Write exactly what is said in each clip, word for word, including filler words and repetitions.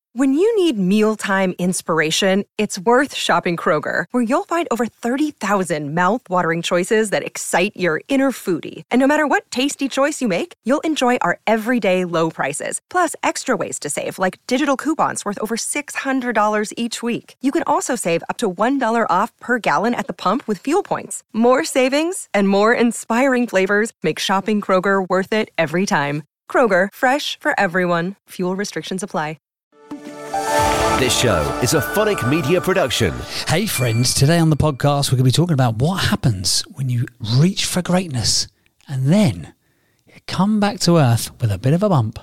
When you need mealtime inspiration, it's worth shopping Kroger, where you'll find over thirty thousand mouth-watering choices that excite your inner foodie. And no matter what tasty choice you make, you'll enjoy our everyday low prices, plus extra ways to save, like digital coupons worth over six hundred dollars each week. You can also save up to one dollar off per gallon at the pump with fuel points. More savings and more inspiring flavors make shopping Kroger worth it every time. Kroger, fresh for everyone. Fuel restrictions apply. This show is a Phonic Media production. Hey friends, today on the podcast we're going to be talking about what happens when you reach for greatness and then you come back to earth with a bit of a bump.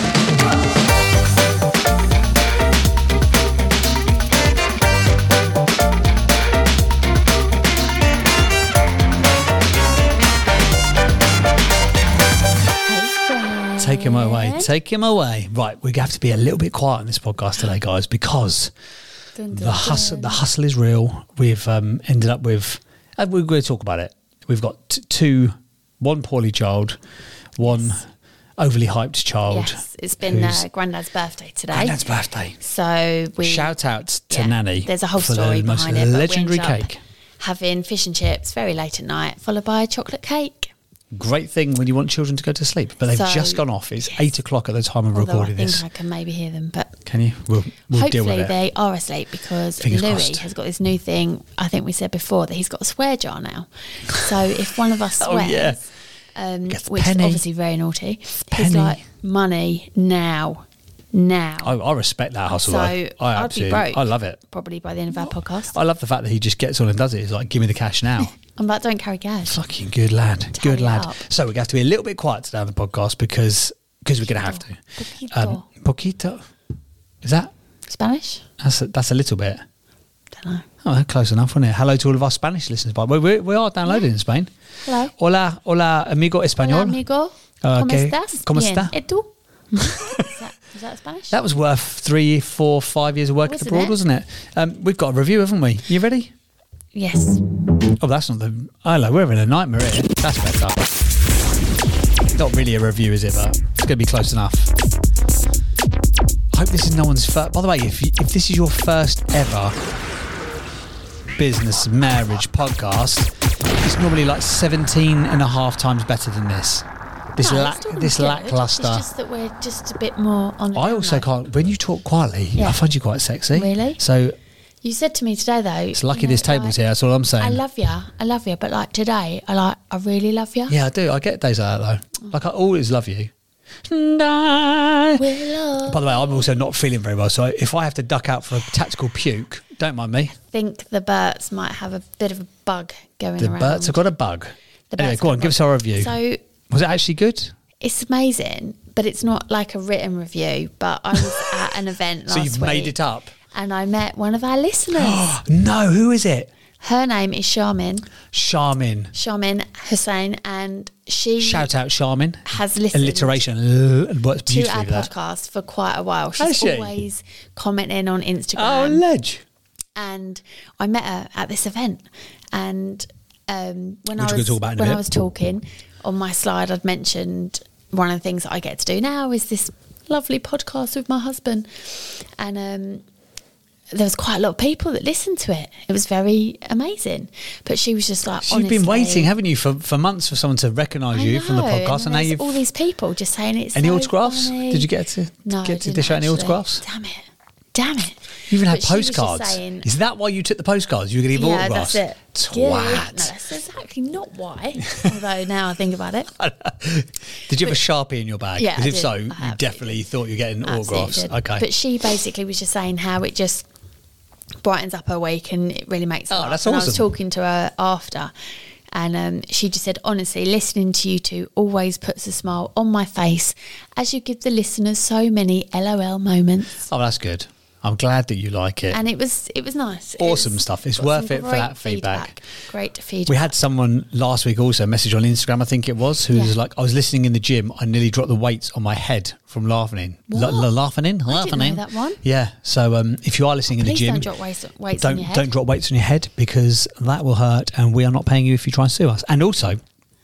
Take him away. Take him away. Right, we have to be a little bit quiet on this podcast today, guys, because dun, dun, the hustle, the hustle is real. We've um, ended up with. Uh, we're going to talk about it. We've got t- two, one poorly child, one yes. overly hyped child. Yes, it's been uh, Grandad's birthday today. Grandad's birthday. So we shout out to yeah, Nanny. There's a whole for story the most behind it. Legendary cake. Having fish and chips very late at night, followed by a chocolate cake. Great thing when you want children to go to sleep, but they've so, just gone off. It's yes. eight o'clock at the time of Although recording I think this. I can maybe hear them, but can you? We'll, we'll hopefully deal with it. They are asleep because Fingers Louis crossed. has got this new thing. I think we said before that he's got a swear jar now. So if one of us swears, oh, yeah. um, Gets which penny. is obviously very naughty, Penny. he's like money now. Now, I, I respect that hustle. So I, I I'd absolutely, be broke I love it. Probably by the end of our podcast. I love the fact that he just gets on and does it. He's like, give me the cash now. I'm like, don't carry cash. Fucking good lad. Tally good lad. up. So we're going to have to be a little bit quiet today on the podcast because because we're going to have to. Poquito. Um, poquito. Is that? Spanish? That's a, that's a little bit. Don't know. Oh, close enough, wasn't it? Hello to all of our Spanish listeners. By the way, we, we are downloaded yeah. in Spain. Hello. Hola, hola, amigo español. Hola, amigo. Uh, ¿Cómo okay. estás? ¿Cómo Bien. está? ¿Y tú? is, that, is that Spanish? That was worth three, four, five years of work wasn't abroad, it? wasn't it? Um, we've got a review, haven't we? You ready? Yes. Oh, that's not the... Hello, we're in a nightmare here. That's better. Not really a review, is it? But it's going to be close enough. I hope this is no one's first... By the way, if you, if this is your first ever business marriage podcast, it's normally like seventeen and a half times better than this. This no, lack, this lackluster. It's just that we're just a bit more on the I also download. can't... When you talk quietly, yeah. I find you quite sexy. Really? So... You said to me today, though. It's lucky you know, this table's like, here, that's all I'm saying. I love you. I love you. But like today, I like, I really love you. Yeah, I do. I get days like that, though. Like, I always love you. And I will By the way, I'm also not feeling very well, so if I have to duck out for a tactical puke, don't mind me. I think the Berts might have a bit of a bug going The around. Berts have got a bug. The Anyway, Berts go got on, a give bug. us our review. So was it actually good? it's amazing, but it's not like a written review. But I was at an event last So week. you've made it up? And I met one of our listeners. No, who is it? Her name is Charmin. Charmin. Charmin Hussein, and she Shout out Charmin. has listened Alliteration L- works to beautifully our with that. podcast for quite a while. Has She's she? always commenting on Instagram. Oh, ledge. And I met her at this event, and um, when Which I we're was gonna talk about in a when I bit. was talking on my slide, I'd mentioned one of the things that I get to do now is this lovely podcast with my husband, and um, there was quite a lot of people that listened to it. It was very amazing. But she was just like, So you've been honestly, waiting, haven't you, for, for months for someone to recognise I you from the know, podcast, and, and now there's you've all these people just saying it's any so autographs? funny. Did you get to No, I get to didn't dish out any actually. autographs? Damn it! Damn it! You even had But she was just postcards. saying- Is that why you took the postcards? You were going to give Yeah, autographs? that's it. Good. Twat. No, that's exactly not why. Although now I think about it, Did you have a Sharpie in your bag? Yeah, 'Cause I if did. so, I you absolutely definitely did. thought you were getting Absolutely autographs. did. Okay. But she basically was just saying how it just brightens up her week and it really makes. Oh, her laugh. that's and I was awesome. talking to her after, and um, she just said, honestly, listening to you two always puts a smile on my face as you give the listeners so many LOL moments. Oh, that's good. I'm glad that you like it. And it was it was nice. It Awesome was- stuff. It's got worth some it for great that feedback. Great feedback. We had someone last week also message on Instagram, I think it was, who Yeah. was like, I was listening in the gym, I nearly dropped the weights on my head from laughing in. What? L- l- laughing in? I Laughing didn't know in. that one. Yeah. So um, if you are listening in the Please gym, don't drop weights, weights don't, on your head. don't drop weights on your head, because that will hurt and we are not paying you if you try and sue us. And also,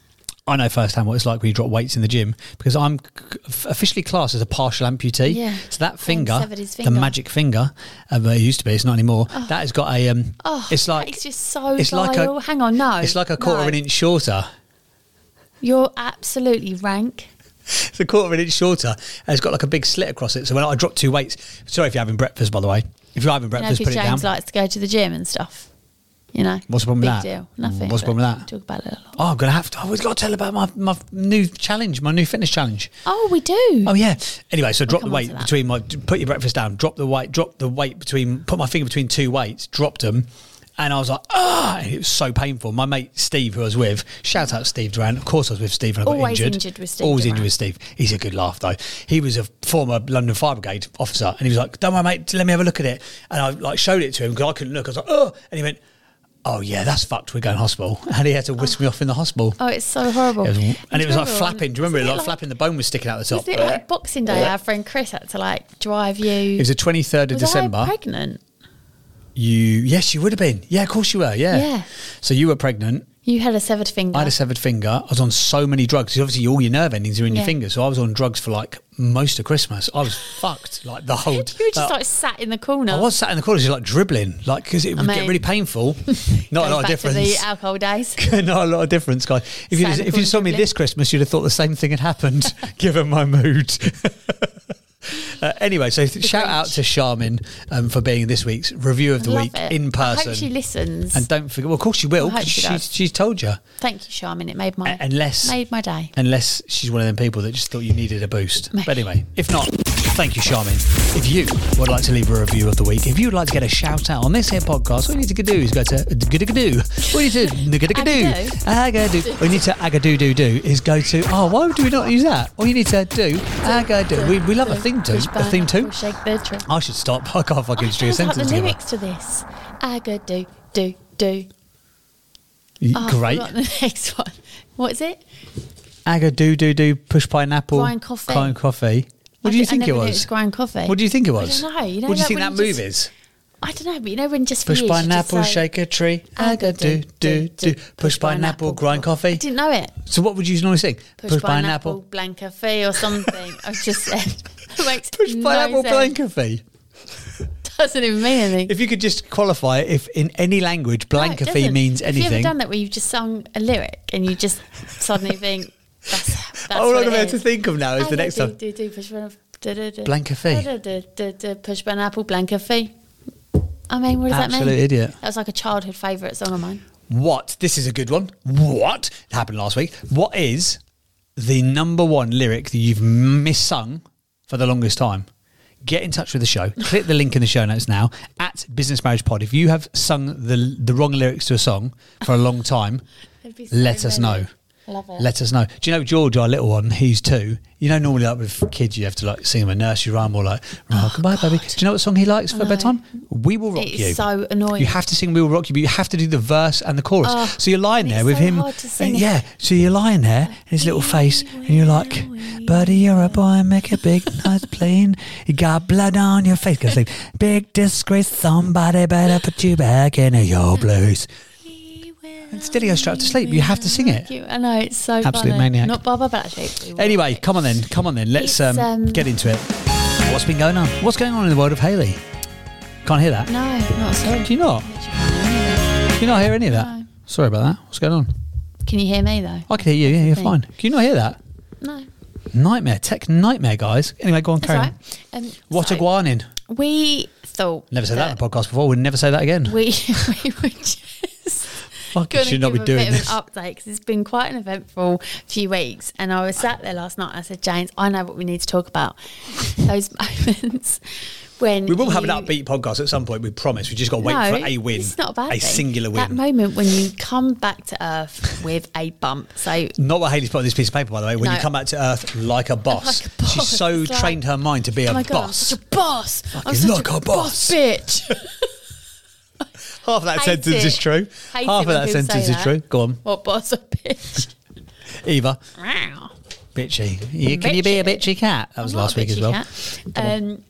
I know firsthand what it's like when you drop weights in the gym because I'm c- officially classed as a partial amputee. Yeah. So that finger, severed his the finger. magic finger, uh, it used to be, it's not anymore. Oh. That has got a, um, Oh, it's like, it's just so it's like vile. a- Hang on, no. it's like a quarter no. of an inch shorter. You're absolutely rank. It's a quarter of an inch shorter and it's got like a big slit across it. So when I drop two weights, sorry if you're having breakfast, by the way. If you're having You know, breakfast, because put it down. James likes to go to the gym and stuff. You know, What's the problem big with that? deal. Nothing. What's the but problem with that? Talk about it a lot. Oh, I'm going to have to. Oh, we've got to tell about my, my new challenge, my new fitness challenge. Oh, we do. Oh yeah. Anyway, so drop the come on weight to that. between my. Put your breakfast down. Drop the weight. Drop the weight between. Put my finger between two weights. Dropped them, and I was like, ah! It was so painful. My mate Steve, who I was with, shout out Steve Durant. Of course, I was with Steve and I got Always injured. injured with Steve Always Durant. injured with Steve. He's a good laugh though. He was a former London Fire Brigade officer, and he was like, "Don't worry, mate. Let me have a look at it." And I like showed it to him because I couldn't look. I was like, "Oh!" And he went, "Oh yeah, that's fucked. We're going to hospital." And he had to whisk me off in the hospital. Oh, it's so horrible. It was- and it was like Horrible. flapping. Do you remember it? Wasn't Like flapping. The bone was sticking out the top. Was it like Boxing Day? Our friend Chris had to like drive you. It was the twenty-third of was December. I pregnant? You, yes, you would have been. Yeah, of course you were. Yeah. Yeah. So you were pregnant. You had a severed finger. I had a severed finger. I was on so many drugs. 'Cause obviously, all your nerve endings are in your Yeah. fingers. So I was on drugs for like most of Christmas. I was fucked. Like the whole. You were just like sat in the corner. I was sat in the corner, just like dribbling, like because it would I get mean, really painful. Not a lot Goes of back difference. To the alcohol days. Not a lot of difference, guys. If you Sat in the if you corner saw me dribbling. this Christmas, you'd have thought the same thing had happened, given my mood. Uh, anyway, so shout out to Charmin um, for being this week's review of the Love week it. in person. I hope she listens. And don't forget, well, of course she will. I hope 'Cause she she's, does. she's told you. Thank you, Charmin. It made my A- unless- made my day. Unless she's one of them people that just thought you needed a boost. But anyway, if not, thank you, Charmin. If you would like to leave a review of the week, if you'd like to get a shout out on this here podcast, all you need to do is go to Agadoo. All you need to Agadoo. Agadoo. All you need to Agadoo do do is go to. Oh, why do we not use that? All you need to do Agadoo. We we love a theme tune. A theme tune. Shake the tree. I should stop. I can't fucking string a I forgot sentence the together. lyrics to this. Aga do do do. Oh, Great. I forgot the next one. What is it? Agadoo do do. Push pineapple. Grind coffee. Grind coffee. What I do you thi- think I it never knew was? It was grind coffee. What do you think it was? I don't know. You know what do you that think when that you move just- is? I don't know, but you know when just for Push years you just pineapple, say, shake a tree. Agadoo do do. Push pineapple, grind coffee. I didn't know it. So what would you normally sing? Push, pineapple, blanca fee or something. I've just said. It makes Push no pineapple, sense. blanca fee. Doesn't even mean anything. If you could just qualify it, if in any language No, it blanca fee doesn't. means Have you anything. ever done that where you've just sung a lyric and you just suddenly think that's that's All what I'm it about to is. think of now is the I next do, one. do, do, push pineapple, do, do, do. Blanca fee. Do, do, do, do, push pineapple, blanca fee. I mean, what does that Absolute mean? idiot. That was like a childhood favourite song of mine. What? This is a good one. What? It happened last week. What is the number one lyric that you've missung for the longest time? Get in touch with the show. Click the link in the show notes now at Business Marriage Pod. If you have sung the the wrong lyrics to a song for a long time, There'd be so let us many. know. Love it. Let us know. Do you know George, our little one? He's two. You know, normally like with kids, you have to like sing him a nursery rhyme or like "Rockabye Baby." Do you know what song he likes for No. bedtime? "We Will Rock It You." is so annoying. You have to sing "We Will Rock You," but you have to do the verse and the chorus. Oh, so you're lying and there it's with so him. hard to sing. Yeah. So you're lying there in his little face, and you're like, "Buddy, you're a boy, make a big noise playing. You got blood on your face." Goes like, "Big disgrace, somebody better put you back in your place." And still he goes straight to sleep. You have to sing it. You. I know, it's so Absolute funny. maniac. Not Barbara, but actually. we will. Anyway, come on then, come on then. Let's It's, um, um, get into it. What's been going on? What's going on in the world of Hayley? Can't hear that. No, not at all. Do you not? Do you not hear any of that? No. Sorry about that. What's going on? Can you hear me though? I can hear you. Yeah, you're Thing. fine. Can you not hear that? No. Nightmare, tech nightmare, guys. Anyway, go on, That's carry all on. right. Um, What so a guanin. We thought. Never said that in a podcast before. We'd never say that again. We, we were just. Fuck, you Going should to not give be a doing bit this. of an update because it's been quite an eventful few weeks. And I was sat there last night and I said, James, I know what we need to talk about. Those moments when We will have an you- upbeat podcast at some point, we promise. We just got to wait No, for a win. It's not a bad A thing. singular win. That moment when you come back to earth with a bump. So Not what Hayley's put on this piece of paper, by the way. When No. you come back to earth like a boss. Like a boss. She's so It's like, trained her mind to be oh a my God, I'm boss. such a boss. I'm Fucking such like a a boss. boss bitch. Half of that Hate sentence it. is true. Hate Half it of when that people sentence say is that. true. Go on. What boss or bitch? Eva. Wow. Bitchy. You, can you be a bitchy cat? That was I'm not last a week as bitchy well. cat. Come on. Um,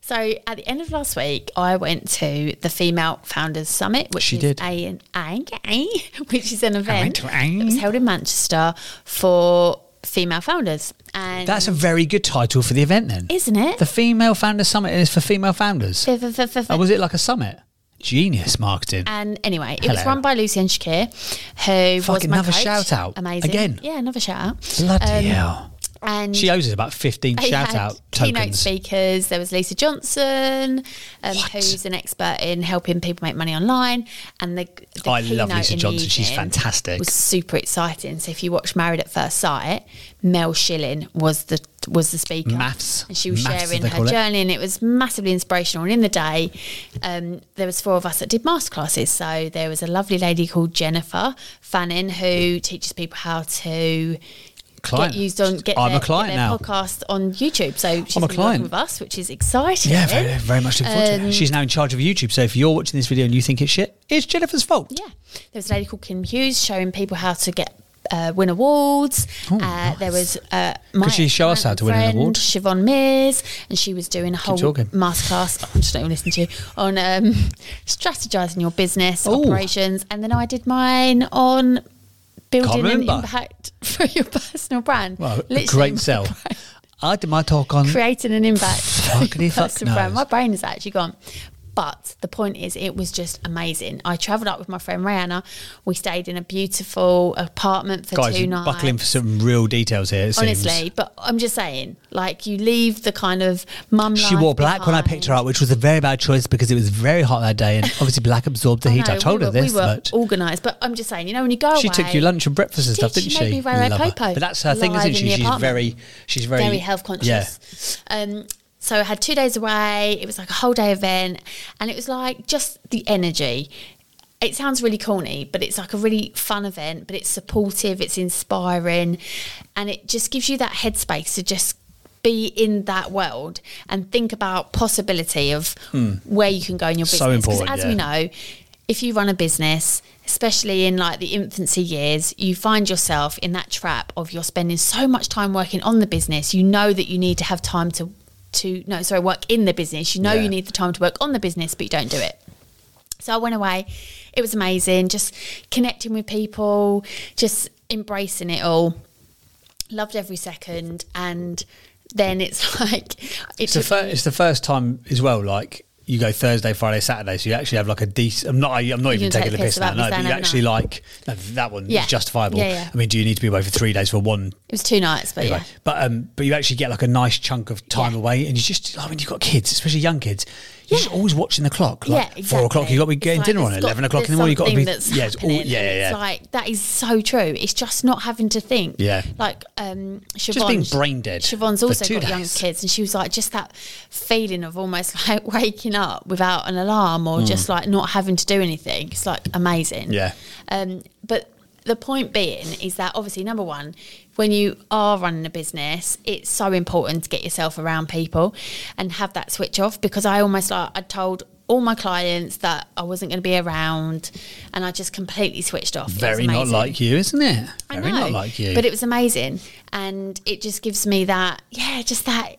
So at the end of last week, I went to the Female Founders Summit, which She is did. a, a, a which is an event to a. that was held in Manchester for female founders. And That's a very good title for the event then. isn't it? The Female Founders Summit is for female founders. F- f- f- f- Oh, was it like a summit? Genius marketing. And anyway, it was Hello. run by Lucienne Shakir, who was Fucking my another coach. shout out. Amazing. Again. Yeah, another shout out. Bloody Um, hell. And She owes us about fifteen they shout had out keynote tokens. speakers. There was Lisa Johnson, um, What? who's an expert in helping people make money online. And the, the I love keynote Lisa in the Johnson. She's evening fantastic. Was super exciting. So if you watch Married at First Sight, Mel Schilling was the was the speaker. Maths. And she was Maths, as sharing they her call it. journey, and it was massively inspirational. And in the day, um, there was four of us that did masterclasses. So there was a lovely lady called Jennifer Fannin who teaches people how to Client. get used on get I'm their, a client get their now. podcast on YouTube. So she's I'm a been client. working with us, which is exciting. Yeah, very, very much looking forward to Um, it. She's now in charge of YouTube. So if you're watching this video and you think it's shit, it's Jennifer's fault. Yeah, there was a lady called Kim Hughes showing people how to get uh, win awards. Oh, uh, nice. There was uh, my Could she show us how to win an friend, award? Siobhan Mears, and she was doing a whole talking. masterclass. I'm just not even listening to you on um, strategizing your business Ooh. operations, and then I did mine on building Can't an remember. impact for your personal brand. Well, a Literally great my sell. brain. I did my talk on. Creating an impact for Fuckity your fuck personal brand. knows. My brain is actually gone. But the point is, it was just amazing. I travelled up with my friend Rihanna. We stayed in a beautiful apartment for Guys, two you nights. buckle in for some real details here. It Honestly, seems. but I'm just saying, like, you leave the kind of mum She life wore black when I picked her behind. up, which was a very bad choice because it was very hot that day, and obviously black absorbed the heat. I know, told we her were, this, we were but organised, but I'm just saying, you know, when you go she away, took you lunch and breakfast and She stuff, did, didn't she she? made me wear a Love her. popo But that's her thing, live isn't in she? the She's apartment. very, she's very, very health conscious. Yeah. Um, so I had two days away. It was like a whole day event, and it was like just the energy. It sounds really corny, but it's like a really fun event. But it's supportive, it's inspiring, and it just gives you that headspace to just be in that world and think about possibility of where you can go in your business. So 'Cause important, as yeah. we know, if you run a business, especially in like the infancy years, you find yourself in that trap of you're spending so much time working on the business. You know that you need to have time to, to no, sorry, work in the business. You know Yeah. you need the time to work on the business, but you don't do it. So I went away. It was amazing. Just connecting with people, just embracing it all. Loved every second. And then it's like, it It's the, took fir- me- it's the first time as well, like, you go Thursday, Friday, Saturday, so you actually have like a decent. I'm not. I'm not even can take taking the the piss piss now. about No, me but saying you overnight. actually like no, that one Yeah. is justifiable. Yeah, yeah. I mean, do you need to be away for three days for one? it was two nights, but Anyway, yeah. but um, but you actually get like a nice chunk of time Yeah. away, and you just. I mean, you've got kids, especially young kids. You're just Yeah. always watching the clock. Like Yeah, Four o'clock, you got to be It's getting like dinner on. there's got- Eleven o'clock in the there's morning, you got to be. something that's Yeah, it's all, yeah, happening, yeah, and yeah. It's like that is so true. It's just not having to think. Yeah. Like um, Siobhan, Just being brain dead Siobhan's for also two got young days. kids, and she was like just that feeling of almost like waking up without an alarm or just like not having to do anything. It's like amazing. Mm. Yeah. Um, but the point being is that obviously, number one, when you are running a business, it's so important to get yourself around people and have that switch off, because I almost like I told all my clients that I wasn't going to be around, and I just completely switched off. It was Very not amazing. like you, isn't it? I Very know, not like you. But it was amazing, and it just gives me that, yeah, just that.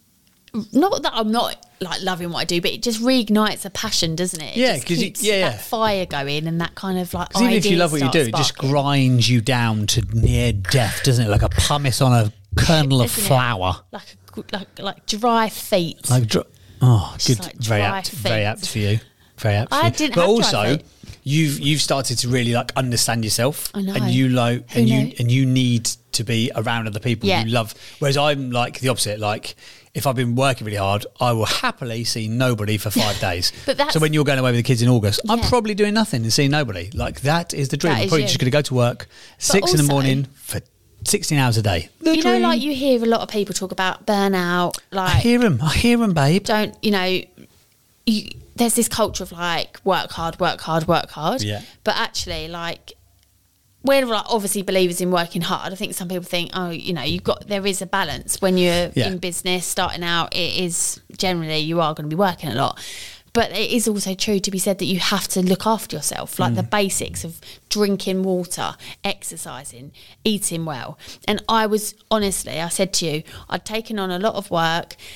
Not that I'm not like loving what I do, but it just reignites a passion, doesn't it? It Yeah, just 'cause it- keeps yeah, yeah. that fire going, and that kind of like. 'Cause even if you ideas love what you start do, it just sparking. grinds you down to near death, doesn't it? Like a pumice on a kernel of Isn't it? flour. like a, good- like like dry feet. Like, dr- oh, Just good, like very dry apt, very feet. apt for you, very apt. For I you. didn't but have dry also, feet. you've you've started to really like understand yourself, I know. and you like, Who and you knew? and you need to be around other people Yeah. you love. Whereas I'm like the opposite. Like, if I've been working really hard, I will happily see nobody for five days. But that's- so when you're going away with the kids in August, I'm Yeah. probably doing nothing and seeing nobody. Like, that is the dream. That I'm is probably you. just going to go to work six in the also- morning for sixteen hours a day. The You know, dream. like you hear a lot of people talk about burnout. I Like, hear him. I hear him, babe. don't you know? You, there's this culture of like work hard, work hard, work hard. Yeah. But actually, like, we're like obviously believers in working hard. I think some people think, oh, you know, you've got there is a balance when you're Yeah. in business starting out. It is generally you are going to be working a lot. But it is also true to be said that you have to look after yourself, like the basics of drinking water, exercising, eating well. And I was honestly, I said to you, I'd taken on a lot of work,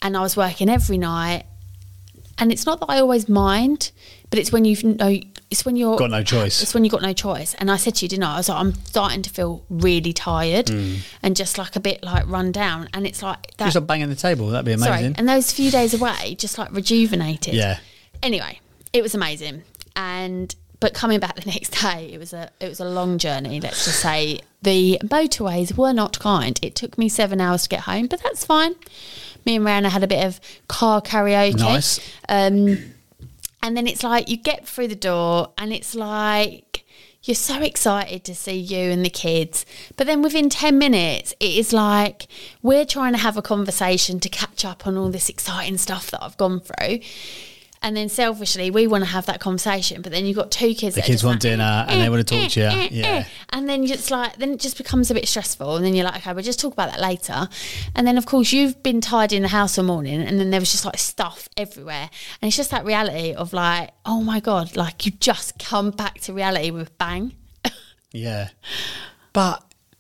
and I was working every night. And it's not that I always mind, but it's when you've no, it's when you're got no choice. It's when you've got no choice. And I said to you, didn't I? I was like, I'm starting to feel really tired mm. and just like a bit like run down. And it's like that. Just like banging the table. That'd be amazing. Sorry. And those few days away, just like rejuvenated. Yeah. Anyway, it was amazing. And but coming back the next day, it was a it was a long journey. Let's just say the motorways were not kind. It took me seven hours to get home, but that's fine. Me and Rihanna had a bit of car karaoke. Nice. Um, and then it's like you get through the door and it's like you're so excited to see you and the kids. But then within ten minutes, it is like we're trying to have a conversation to catch up on all this exciting stuff that I've gone through. And then selfishly, we want to have that conversation, but then you've got two kids. The that kids are want just like, dinner and eh, they want to talk eh, to you. eh, Yeah. eh. And then it's like, then it just becomes a bit stressful. And then you're like, okay, we'll just talk about that later. And then, of course, you've been tidying the house all morning, and then there was just like stuff everywhere. And it's just that reality of like, oh my God, like you just come back to reality with bang. Yeah. But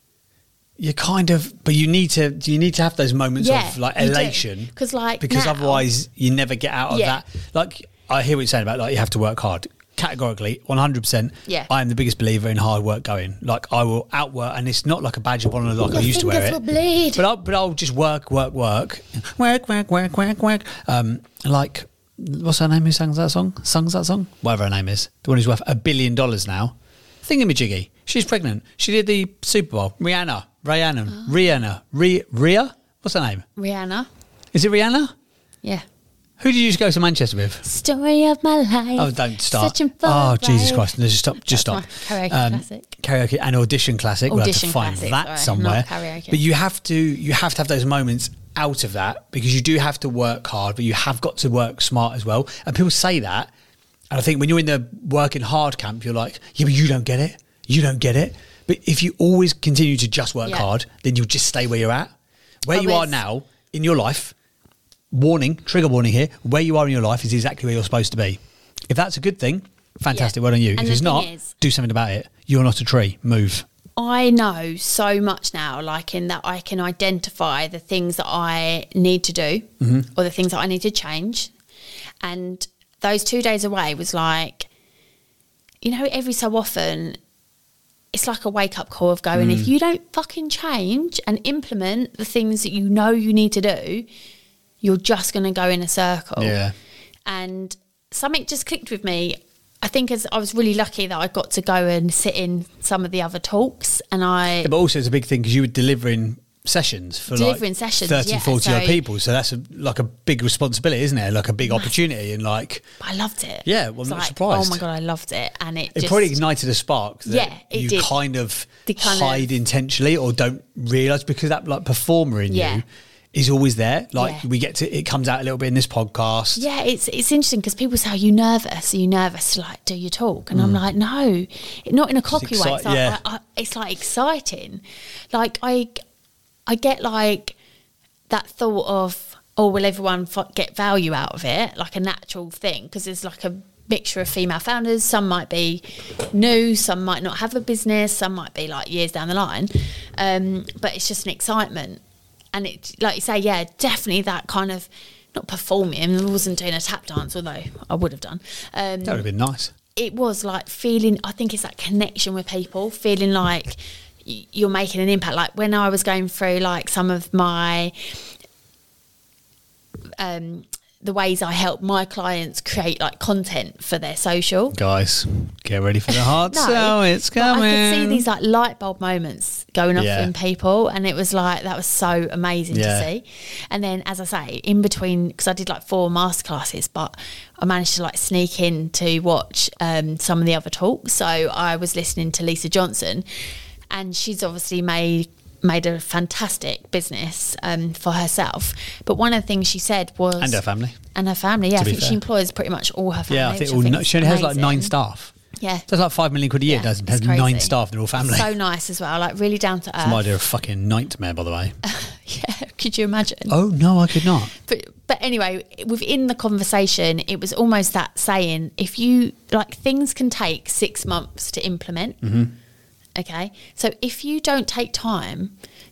you kind of, but you need to, you need to have those moments Yeah, of like you do. elation. 'Cause, like, because now- otherwise you never get out of Yeah. that. Like, I hear what you're saying about like you have to work hard. Categorically, one hundred percent. Yeah. I am the biggest believer in hard work going. Like, I will outwork, and it's not like a badge of honour like Your I used to wear fingers it. will bleed. But I'll, but I'll just work, work, work, work, work, work, work, work. Um, like, what's her name? Who sings that song? Sings that song? Whatever her name is, the one who's worth a billion dollars now. Thingamajiggy. She's pregnant. She did the Super Bowl. Rihanna. Rihanna. Oh. Rihanna. Ria. Ria. What's her name? Rihanna. Is it Rihanna? Yeah. Who did you just go to Manchester with? Story of my life. Oh, don't start. Searching for Oh, Jesus right. Christ. No, just stop. Just That's stop. my karaoke Um, classic. Karaoke and audition classic. we'll have Audition to find classic, that sorry, somewhere. not karaoke. But you have to you have to have those moments out of that, because you do have to work hard, but you have got to work smart as well. And people say that. And I think when you're in the working hard camp, you're like, yeah, but you don't get it. You don't get it. But if you always continue to just work Yeah. hard, then you'll just stay where you're at. Where I you are was- now in your life, warning, trigger warning here, where you are in your life is exactly where you're supposed to be. If that's a good thing, fantastic, Yeah. well done you. And if the it's thing not, is- do something about it. You're not a tree. Move. I know so much now, like in that I can identify the things that I need to do Mm-hmm. or the things that I need to change. And those two days away was like, you know, every so often, it's like a wake up call of going, Mm. if you don't fucking change and implement the things that you know you need to do, you're just going to go in a circle. Yeah. And something just clicked with me. I think as I was really lucky that I got to go and sit in some of the other talks, and I Yeah, but also it's a big thing because you were delivering sessions for Delivering like sessions, thirty, yeah, forty so- odd people. So that's a, like a big responsibility, isn't it? Like a big opportunity. And like, I loved it. Yeah, well, It's I'm not like, surprised. Oh my God, I loved it. And it, it just, probably ignited a spark that Yeah, it you did. kind of The kind of- hide intentionally or don't realise, because that like performer in Yeah. you is always there. Like Yeah. we get to, it comes out a little bit in this podcast. Yeah, it's it's interesting because people say, are you nervous? Are you nervous to like do your talk? And I'm like, no, not in a cocky way. It's excite- like, yeah. I, I, it's like exciting. Like I, I get like that thought of, oh, will everyone f- get value out of it? Like a natural thing, because there's like a mixture of female founders. Some might be new, some might not have a business, some might be like years down the line. Um, but it's just an excitement. And it, like you say, yeah, definitely that kind of, not performing, I wasn't doing a tap dance, although I would have done. Um, That would have been nice. it was like feeling, I think it's that connection with people, feeling like y- you're making an impact. Like when I was going through like some of my, um, the ways I help my clients create like content for their social. Guys, get ready for the hard No, sell. It's but coming. I could see these like light bulb moments going off Yeah. in people, and it was like that was so amazing Yeah. to see. And then, as I say, in between, because I did like four masterclasses, but I managed to like sneak in to watch um, some of the other talks. So I was listening to Lisa Johnson, and she's obviously made made a fantastic business um, for herself. But one of the things she said was, And her family. and her family, yeah, To I be think fair. she employs pretty much all her family. Yeah, I think, which all, no, is she only has like nine amazing. staff. Yeah. That's like five million quid a year, Yeah, doesn't it's it? Has nine crazy. staff, they're all family. So nice as well, like really down to earth. My idea of fucking nightmare, by the way. Yeah, could you imagine? Oh, no, I could not. But but anyway, within the conversation, it was almost that saying, if you like, things can take six months to implement. Mm-hmm. Okay, so if you don't take time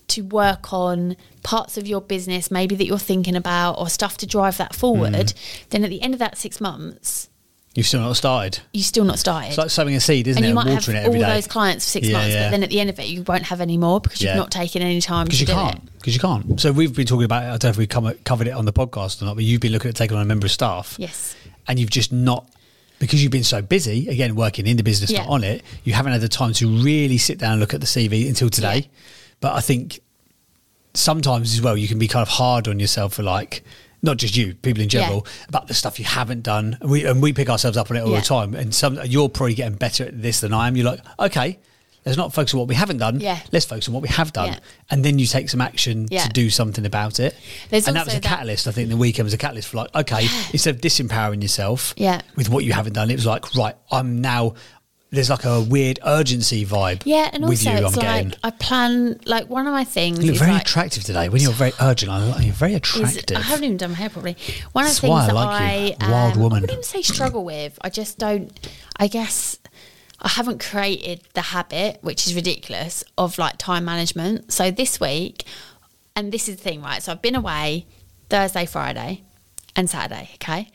to work on parts of your business maybe that you're thinking about or stuff to drive that forward, mm. then at the end of that six months, you've still not started. You've still not started. It's like sowing a seed, isn't and it? You might Watering have it every all day. those clients for six yeah, months, yeah. but then at the end of it, you won't have any more because you've yeah. not taken any time to you do can't. it. Because you can't. So we've been talking about it. I don't know if we come, covered it on the podcast or not, but you've been looking at taking on a member of staff. Yes. And you've just not, because you've been so busy, again, working in the business, yeah. not on it, you haven't had the time to really sit down and look at the C V until today. Yeah. But I think sometimes as well, you can be kind of hard on yourself for like, not just you, people in general, yeah. about the stuff you haven't done. And we, and we pick ourselves up on it all yeah. the time. And some, you're probably getting better at this than I am. You're like, okay, let's not focus on what we haven't done. Yeah. Let's focus on what we have done. Yeah. And then you take some action yeah. to do something about it. There's and that was a that catalyst. I think the weekend was a catalyst for like, okay, yeah. instead of disempowering yourself yeah. with what you haven't done, it was like, right, I'm now... There's like a weird urgency vibe. Yeah, and with also you, it's I'm like getting. I plan like one of my things. You look is very like, attractive today. When you're very urgent, I like, you're very attractive. Is, I haven't even done my hair properly. One of That's the things why I that like I, you. um, Wild woman. I wouldn't even say struggle with. I just don't. I guess I haven't created the habit, which is ridiculous, of like time management. So this week, and this is the thing, right? So I've been away Thursday, Friday, and Saturday. Okay,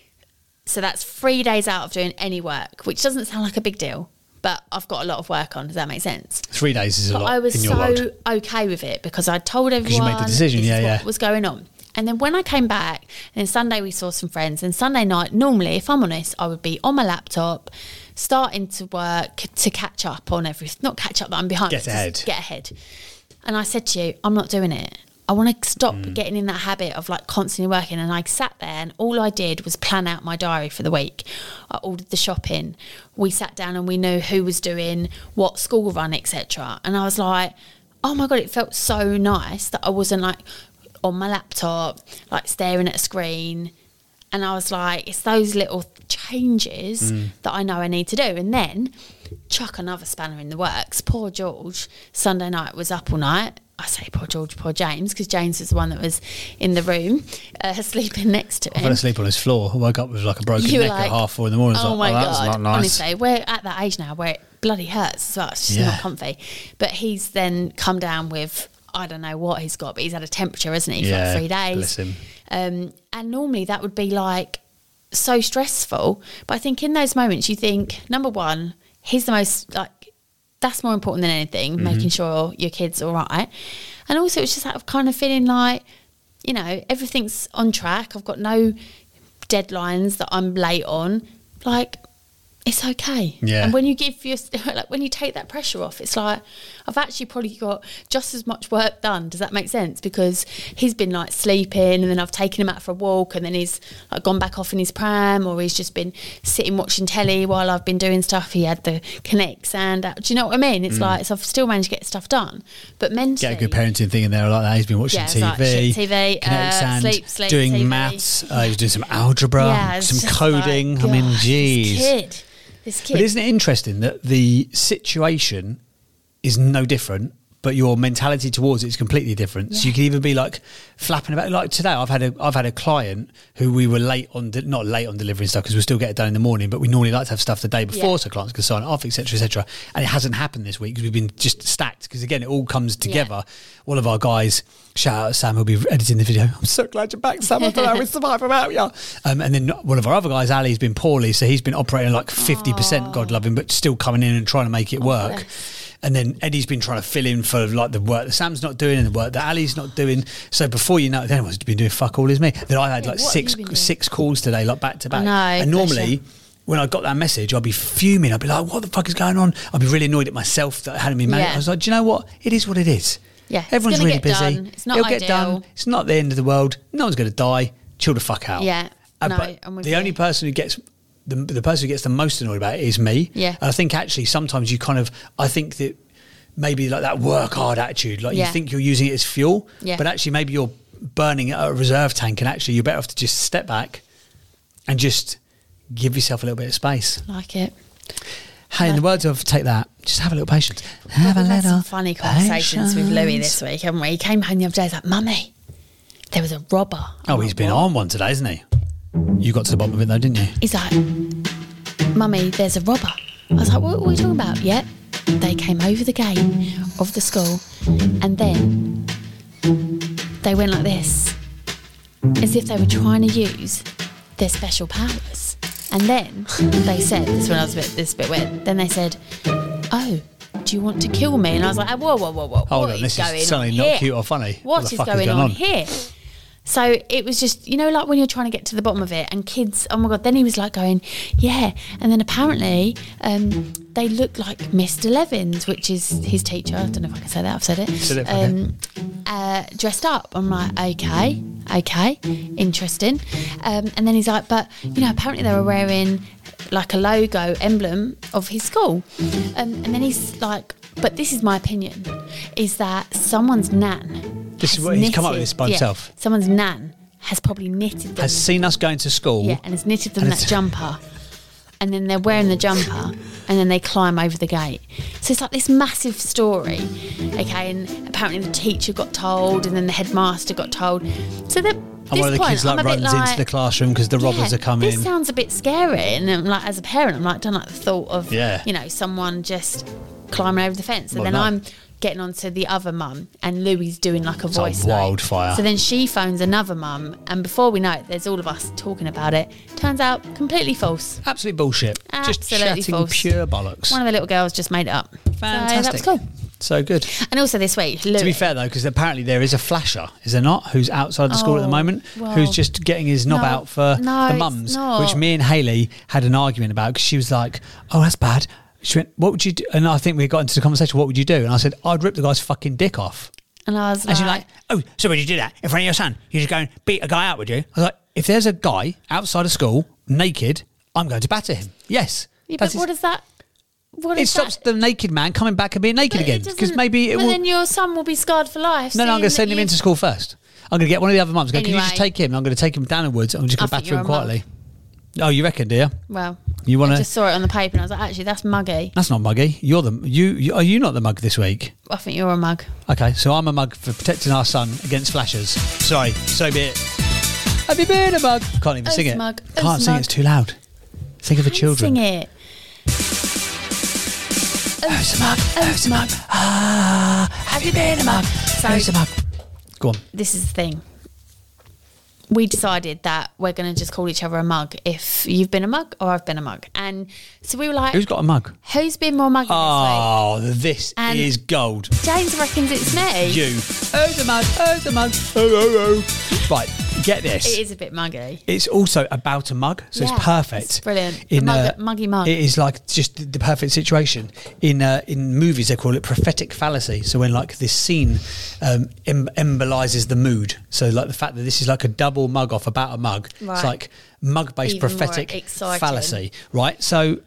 so that's three days out of doing any work, which doesn't sound like a big deal. But I've got a lot of work on. Does that make sense? Three days is a but lot I was in your so world. okay with it because I told everyone you made the decision, this yeah, is yeah. what was going on. And then when I came back, and then Sunday we saw some friends. And Sunday night, normally, if I'm honest, I would be on my laptop, starting to work to catch up on everything. Not catch up, but I'm behind. Get ahead. Get ahead. And I said to you, I'm not doing it. I want to stop Mm. getting in that habit of like constantly working. And I sat there and all I did was plan out my diary for the week. I ordered the shopping. We sat down and we knew who was doing what school run, et cetera. And I was like, oh my God, it felt so nice that I wasn't like on my laptop, like staring at a screen. And I was like, it's those little changes mm. that I know I need to do. And then chuck another spanner in the works. Poor George, Sunday night was up all night. I say poor George, poor James, because James was the one that was in the room uh, sleeping next to him. I fell asleep on his floor. I woke up with like a broken You were neck like, at half four in the morning. I was oh like, my oh, that's God. not nice. Honestly, we're at that age now where it bloody hurts as well. It's just Yeah. not comfy. But he's then come down with, I don't know what he's got, but he's had a temperature, hasn't he, for Yeah, like three days. bless him. Um, and normally that would be like so stressful. But I think in those moments you think, number one, he's the most, like, that's more important than anything, mm-hmm. making sure your kid's all right. And also it's just that of kind of feeling like, you know, everything's on track. I've got no deadlines that I'm late on. Like, it's okay. Yeah. And when you give your, like when you take that pressure off, it's like, I've actually probably got just as much work done. Does that make sense? Because he's been like sleeping and then I've taken him out for a walk and then he's like gone back off in his pram, or he's just been sitting watching telly while I've been doing stuff. He had the Connect sound out. Do you know what I mean? It's mm. like, so I've still managed to get stuff done. But mentally, get a good parenting thing in there like that. He's been watching yeah, T V, like shit T V, Connect uh, Sand, sleep, sleep, doing T V. maths. Uh, he was doing some algebra, Yeah, it's some just coding. like, I mean, gosh, geez. This kid. This kid. But isn't it interesting that the situation is no different, but your mentality towards it is completely different? Yeah. So you can even be like flapping about. Like today, I've had a I've had a client who we were late on, de- not late on delivering stuff because we still get it done in the morning, but we normally like to have stuff the day before Yeah. so clients can sign it off, et cetera, et cetera. And it hasn't happened this week because we've been just stacked. Because again, it all comes together. Yeah. One of our guys, shout out to Sam, who'll be editing the video. I'm so glad you're back, Sam. I don't know how we survive without you. Um, and then one of our other guys, Ali's been poorly, so he's been operating like fifty percent, God love him, but still coming in and trying to make it Oh, work. bless. And then Eddie's been trying to fill in for like the work that Sam's not doing and the work that Ali's not doing. So before you know it, then what's been doing fuck all is me. Then I had Yeah, like what six have you been doing? six calls today, like back to back. know, and bless normally you. when I got that message, I'd be fuming. I'd be like, what the fuck is going on? I'd be really annoyed at myself that I hadn't been managed. Yeah. I was like, do you know what? It is what it is. Yeah, it's Everyone's gonna really get busy. done. It's not It'll get ideal. done. It's not the end of the world. No one's going to die. Chill the fuck out. Yeah, Uh, no, but I'm with the you. only person who gets the the person who gets the most annoyed about it is me. Yeah. And I think actually sometimes you kind of I think that maybe like that work hard attitude, like Yeah. you think you're using it as fuel, Yeah. but actually maybe you're burning a reserve tank, and actually you're better off to just step back and just give yourself a little bit of space. Like it. Hey, in the words of Take That, just have a little patience. Have We've a had little some funny conversations with Louis patience. this week, haven't we? He came home the other day, he's like, Mummy, there was a robber. I'm Oh, like, he's been "What?" on one today, hasn't he? You got to the bottom of it though, didn't you? He's like, Mummy, there's a robber. I was like, what, what are you talking about? Yeah, they came over the gate of the school And then they went like this, as if they were trying to use their special powers. And then they said, this when I was a bit, this a bit weird, then they said, oh, do you want to kill me? And I was like, whoa, whoa, whoa, whoa. Hold what on, is this going is certainly on not here? cute or funny. What, What the is, fuck going is going on, on? here? So it was just, you know, like when you're trying to get to the bottom of it, and kids, oh my God, then he was like going, yeah. And then apparently um, they look like Mister Levins, which is his teacher. I don't know if I can say that, I've said it. Said it, um, uh, dressed up. I'm like, okay, okay, interesting. Um, and then he's like, but, you know, apparently they were wearing like a logo emblem of his school. Um, and then he's like, but this is my opinion, is that someone's nan This is has what he's come up with knitted- this by yeah, himself. Someone's nan has probably knitted them. Has seen us going to school. yeah, and has knitted them and that it's- jumper. And then they're wearing the jumper, and then they climb over the gate. So it's like this massive story, okay? And apparently the teacher got told, and then the headmaster got told. So that. And one of the point, kids like I'm a bit runs like, into the classroom because the robbers yeah, are coming. This sounds a bit scary, and I'm like, as a parent, I'm like, don't like the thought of, Yeah. you know, someone just climbing over the fence. And Well, then no. I'm getting on to the other mum, and Louie's doing like a It's like voice note. wildfire. So then she phones another mum, and before we know it, there's all of us talking about it. Turns out completely false. Absolute bullshit. Just Absolutely chatting false. pure bollocks. One of the little girls just made it up. Fantastic. So that was cool. So good. And also this week, Louis. To be fair though, because apparently there is a flasher, is there not? Who's outside the school at the Oh, moment? well, who's just getting his knob no, out for no, the it's mums, not. which me and Hayley had an argument about because she was like, "Oh, that's bad." She went, "What would you do?" And I think we got into the conversation. What would you do? And I said, "I'd rip the guy's fucking dick off." And I was And like, she's like, "Oh, so would you do that in front of your son? You just go and beat a guy out, would you?" I was like, "If there's a guy outside of school naked, I'm going to batter him." Yes. yeah, but That's what his- does that? What it is stops that? the naked man coming back and being naked But it again because doesn't- maybe it but will. then your son will be scarred for life. No, no, I'm going to send him into school first. I'm going to get one of the other mums. Go, can you just Anyway. take him? I'm going to take him down the woods. I'm just going I to think batter him you're a mug. quietly. Oh, you reckon, dear? Well, You want I to? just saw it on the paper, and I was like, actually, that's muggy. That's not muggy. You're the you, you. Are you not the mug this week? I think you're a mug. Okay, so I'm a mug for protecting our son against flashers. Sorry, so be it. Have you been a mug? Can't even O's sing it. mug, Can't O's sing. mug. It's too loud. Think of the children. Sing it. Who's a mug? Who's a mug? Ah, have you been a mug? So- Who's a mug? Go on. This is the thing. We decided that we're going to just call each other a mug if you've been a mug or I've been a mug. And so we were like, Who's got a mug? who's been more muggy Oh, this And- is gold. this week? James reckons it's me. You. Who's a mug? Who's a mug? Oh, oh, oh. Right, get this. It is a bit muggy. It's also about a mug, so Yeah, it's perfect. it's brilliant. In A mug- uh, muggy mug. it is like just the- the perfect situation. In uh, in movies, they call it prophetic fallacy. So when like this scene um, em- embolises the mood. So like the fact that this is like a double mug off about a mug. Right. It's like mug-based Even more prophetic exciting. fallacy, right? So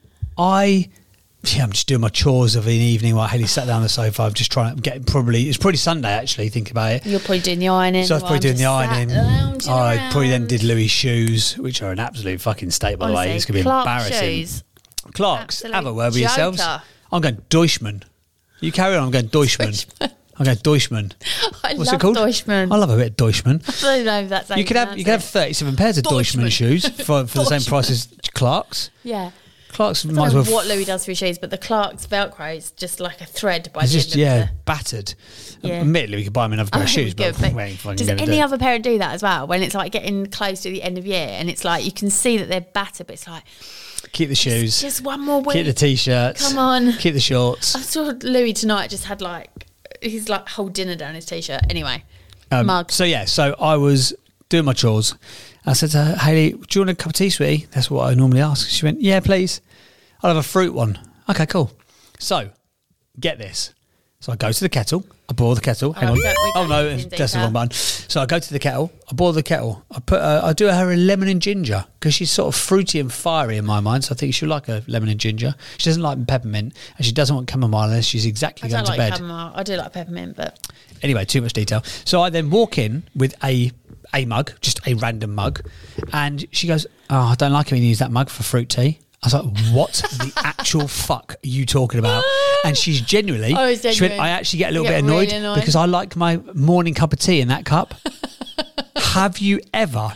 I. Yeah, I'm just doing my chores of an evening while Haley sat down on the sofa. I'm just trying to get probably it's probably Sunday actually. Think about it. You're probably doing the ironing. So I was while probably I'm doing the just sat ironing. lounging I probably then around. did Louis' shoes, which are an absolute fucking state, by the way. Honestly, It's going to be Clark embarrassing. shoes. Clark's, Absolute have a word with yourselves. joker. I'm going Deutschmann. You carry on, I'm going Deutschmann. Deutschmann. I'm going Deutschmann. I What's love it called? Deutschmann. I love a bit of Deutschmann. I don't know if that's how You could have pronounce you could have it. thirty-seven pairs of Deutschmann, Deutschmann. shoes for, for the same Deutschmann. price as Clark's. Yeah. Clark's I might as don't well. know what Louis does for his shoes, but the Clark's Velcro is just like a thread by It's the just end yeah, of battered. Yeah. Admittedly, we could buy him another pair I of think shoes, we but could, but we ain't fucking does gonna any do it. other parent do that as well? When it's like getting close to the end of year and it's like you can see that they're battered, but it's like Keep the shoes. just one more week. Keep the t-shirts. Come on. Keep the shorts. I saw Louis tonight just had like his like whole dinner down his t-shirt. Anyway, Um, mug. So yeah, so I was doing my chores. I said to her, Hayley, do you want a cup of tea, sweetie? That's what I normally ask. She went, yeah, please. I'll have a fruit one. Okay, cool. So, get this. So I go to the kettle. I boil the kettle. Hang Oh, on. we don't- we Oh don't no, use it in that's the detail. wrong button. So I go to the kettle. I boil the kettle. I put. Uh, I do her a lemon and ginger because she's sort of fruity and fiery in my mind. So I think she'll like a lemon and ginger. She doesn't like peppermint, and she doesn't want chamomile unless she's exactly I going don't to like bed. chamomile. I do like peppermint, but Anyway, too much detail. So I then walk in with a a mug, just a random mug, and she goes, "Oh, I don't like it when you use that mug for fruit tea." I was like, "What the actual fuck are you talking about?" And she's genuinely, Oh, it's she went, genuine. "I actually get a little You bit get annoyed, really annoyed. because I like my morning cup of tea in that cup." Have you ever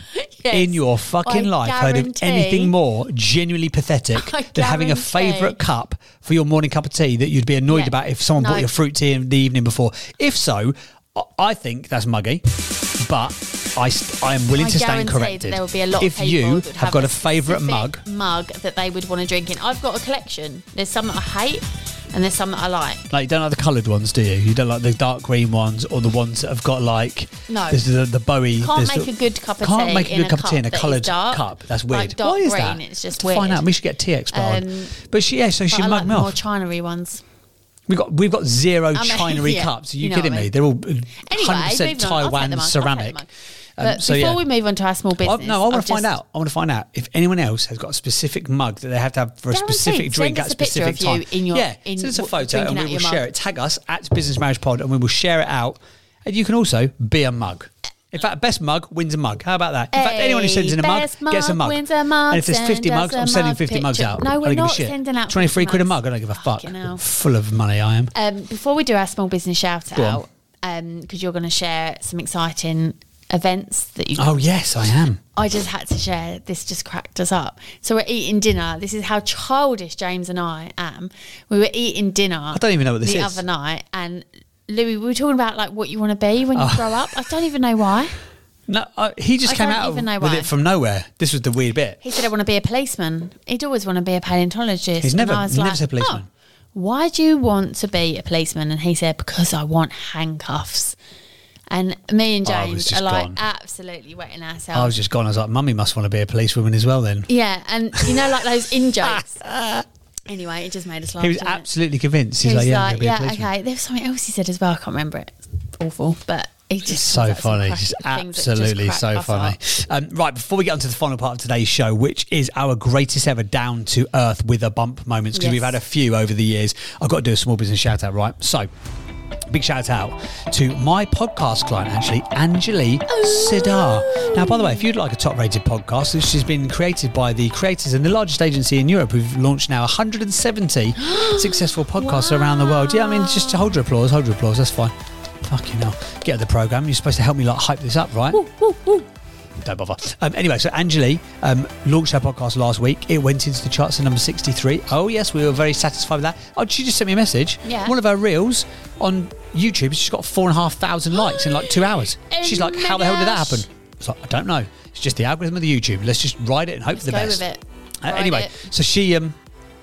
Yes. in your fucking I life heard of guarantee- anything more genuinely pathetic I than having a guarantee- favourite cup for your morning cup of tea that you'd be annoyed Yeah. about if someone No. bought you a fruit tea in the evening before? If so, I- I think that's muggy, but I, st- I am willing I to stand guarantee corrected. that there will be a lot if of people you that would have got a a favourite mug, specific mug that they would want to drink in. I've got a collection. There's some that I hate, and there's some that I like. like you don't like the coloured ones, do you? You don't like the dark green ones or the ones that have got like No. there's the, the Bowie. Can't there's make the- a good cup of can't tea make a in good a cup of tea in a cup that is coloured dark. cup. That's Like weird. dark Why is green, that? it's just To find weird. out, we should get tea expert on. Um, But she, yeah, so she But I mugged like me more off. chinery ones. We've got we've got zero I mean, chinery yeah, cups. Are you, you know kidding what I me? mean. They're all Anyway, hundred percent moving on. I'll take Taiwan the mug, I'll take the ceramic. mug. Um, But so before yeah. we move on to our small business, I, no, I want I've to find just- out. I want to find out if anyone else has got a specific mug that they have to have for a Guaranteed. specific drink Send at us a a picture specific of you time. in your- yeah, in send us a w- photo and drinking we out will your share mug. it. Tag us at Business Marriage Pod and we will share it out. And you can also be a mug. In fact, best mug wins a mug. How about that? In fact, anyone who sends in a mug Best gets a mug mug. wins a mug. And if there's fifty Send mugs, us a I'm sending mug fifty mugs picture. out. No, I we're don't give a not shit. sending out twenty-three fifty quid a mugs. mug. I don't give a fuck. Fucking hell. Full of money I am. Um, before we do our small business shout Go out, because you're going to share some exciting events that you. Oh, yes, I am. I just had to share. This just cracked us up. So we're eating dinner. This is how childish James and I am. We were eating dinner. I don't even know what this the is. other night, and Louis, we were talking about like what you want to be when you Oh. grow up. I don't even know why. No, I, he just I came don't out even know with why. it from nowhere. This was the weird bit. He said, I want to be a policeman. He'd always want to be a paleontologist. He's And never- I was he's never like, said policeman. "Oh, why do you want to be a policeman? And he said, because I want handcuffs. And me and I was James just are like gone. absolutely wetting ourselves. I was just gone. I was like, Mummy must want to be a policewoman as well then. Yeah, and you know, like those in jokes. Anyway, it just made us laugh. He was didn't it? absolutely convinced. He's He like, was yeah, I'm like, going to be a yeah, policeman. okay. There was something else he said as well. I can't remember it. It's awful, but he just It's so comes out with some funny, crack- just things that just absolutely crack so us funny. up. Um, right, before we get on to the final part of today's show, which is our greatest ever down to earth with a bump moments, because Yes. we've had a few over the years. I've got to do a small business shout out, right? So, big shout out to my podcast client, actually, Anjali Sidar. Now, by the way, if you'd like a top rated podcast, this has been created by the creators and the largest agency in Europe who've launched now one hundred seventy successful podcasts around the world. Yeah, I mean, just hold your applause, hold your applause, that's fine. Fucking hell. Get at the programme. You're supposed to help me like hype this up, right? Woo, woo, woo. Don't bother. Um, anyway, so Anjali um, launched her podcast last week. It went into the charts at number sixty-three. Oh, yes, we were very satisfied with that. Oh, she just sent me a message. Yeah. One of her reels on YouTube, she's got four and a half thousand likes in like two hours. Oh She's like, my how the hell did that gosh. happen? I was like, I don't know. It's just the algorithm of the YouTube. Let's just ride it and hope Let's for the go best. with it. Uh, Ride anyway, it. so she... Um,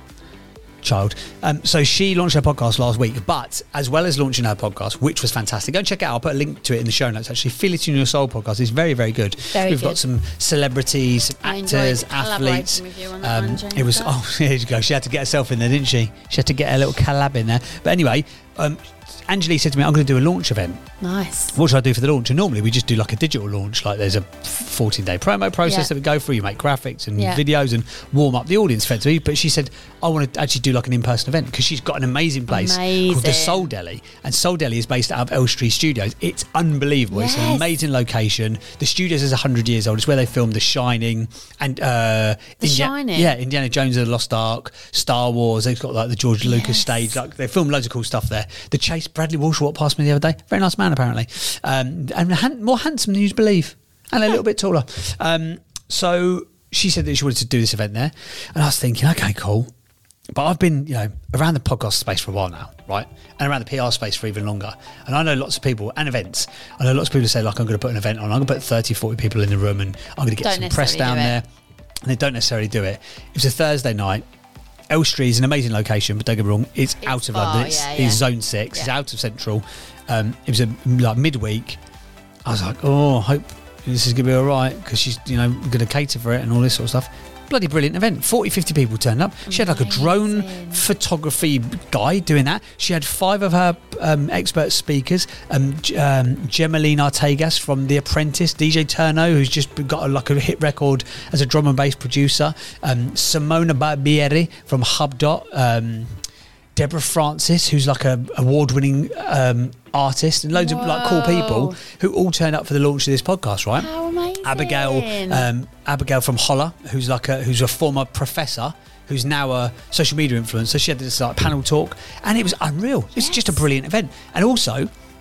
child. Um, so she launched her podcast last week, but as well as launching her podcast, which was fantastic, go and check it out. I'll put a link to it in the show notes. Actually, Feel It in Your Soul podcast is very, very good. Very We've good. got some celebrities, some I enjoyed actors, collaborating athletes. with you on that one, James, it was though. oh, here you go. She had to get herself in there, didn't she? She had to get a little collab in there. But anyway, um, Anjali said to me, "I'm going to do a launch event. Nice. What should I do for the launch?" And normally we just do like a digital launch, like there's a fourteen day promo process Yeah. that we go through. You make graphics and Yeah. videos and warm up the audience effectively. But she said, I want to actually do like an in person event because she's got an amazing place called the Amazing. Soul Deli. And Soul Deli is based out of Elstree Studios. It's unbelievable. It's an Yes. amazing location. The studios is one hundred years old. It's where they filmed The Shining and uh, The Shining? Yeah, Indiana Jones and the Lost Ark, Star Wars. They've got like the George Lucas Yes. stage. Like they filmed loads of cool stuff there. The Chase Bradley Walsh walked past me the other day. Very nice man, apparently, um, and han- more handsome than you'd believe, and a little bit taller. Um, so she said that she wanted to do this event there, and I was thinking, okay, cool. But I've been, you know, around the podcast space for a while now, right? And around the P R space for even longer. And I know lots of people and events. I know lots of people who say, like, I'm going to put an event on. I'm going to put thirty, forty people in the room and I'm going to get Don't some press necessarily down do there. it. And they don't necessarily do it. It was a Thursday night. Elstree is an amazing location, but don't get me wrong, it's, It's out of far, London. It's, yeah, it's yeah. zone six. It's Yeah. out of central. Um, it was a like midweek. I was like, oh, I hope this is going to be all right because she's, you know, going to cater for it and all this sort of stuff. Bloody brilliant event. forty, fifty people turned up. She had like a drone Amazing. photography guy doing that. She had five of her um, expert speakers. Um, G- um, Gemeline Artegas from The Apprentice. D J Turno, who's just got a, like a hit record as a drum and bass producer. Um, Simona Barbieri from Hubdot. Um, Deborah Francis, who's like a award-winning um, artist, and loads of like cool people who all turned up for the launch of this podcast, right? How amazing. Abigail, um, Abigail from Holler, who's like a who's a former professor, who's now a social media influencer. She had this like panel talk, and it was unreal. It's just a brilliant event, and also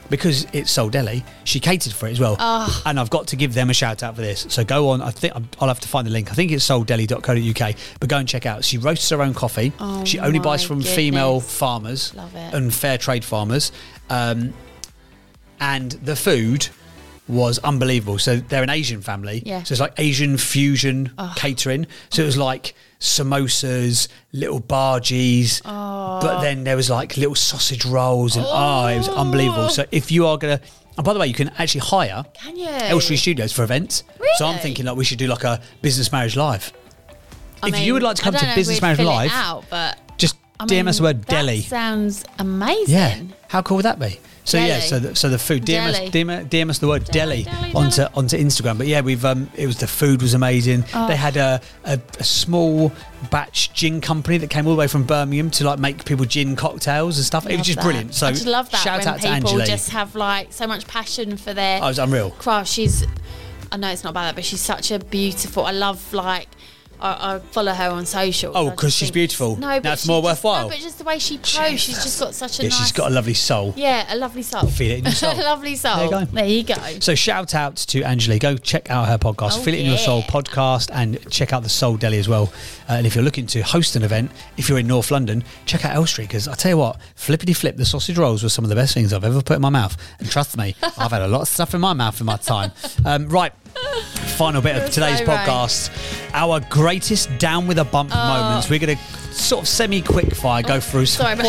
because it's Soul Deli, she catered for it as well. Oh. And I've got to give them a shout out for this. So go on, I think I'll have to find the link. I think it's soul deli dot co dot U K, but go and check out. She roasts her own coffee. Oh, she only my buys from goodness. female farmers Love it. and fair trade farmers. Um, and the food was unbelievable. So they're an Asian family. Yeah. So it's like Asian fusion catering. So it was like samosas, little bargees, but then there was like little sausage rolls and oh, it was unbelievable. So if you are going to, and by the way, you can actually hire Can you? Elstree Studios for events. So I'm Really? thinking like we should do like a Business Marriage Live. I if mean, you would like to I come don't to know if Business we'd Marriage fill it Live, out, but just I D M us the mean, word that deli. sounds amazing. Yeah, how cool would that be? So yeah, Deli. so the, so the food D M us, Deli. D M, D M us the word deli, Deli, deli, onto deli. onto Instagram. But yeah, we've um, it was the food was amazing. Oh. They had a, a a small batch gin company that came all the way from Birmingham to like make people gin cocktails and stuff. it was Love just that. brilliant. So I just love that shout when out to people Angeli. just have like so much passion for their Oh, it was unreal. craft. She's, I know it's not about that, but she's such a beautiful. I love like. I, I follow her on social. Oh, I 'cause just she's think- beautiful. No, but That's she more just- worthwhile. No, but just the way she posts, she's just got such a Yeah, nice. she's got a lovely soul. Yeah, a lovely soul. Feel it in your soul. a lovely soul. There you go. There you go. So shout out to Angeli. Go check out her podcast, Oh, Feel It in Your Soul yeah. podcast, and check out the Soul Deli as well. Uh, and if you're looking to host an event, if you're in North London, check out Elstree, because I tell you what, flippity flip, the sausage rolls were some of the best things I've ever put in my mouth. And trust me, I've had a lot of stuff in my mouth in my time. Um, right. Final bit of You're today's so right. podcast. Our greatest down with a bump moments. We're going to sort of semi-quick fire go through some. Sorry, but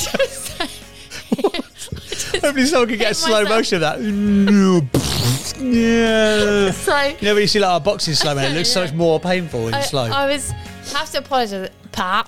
Hopefully someone can get a Hit slow myself. motion of that. Yeah. so You know when you see like our boxing slow man, it looks so Yeah. much more painful and I, slow. I was have to apologise. Pap.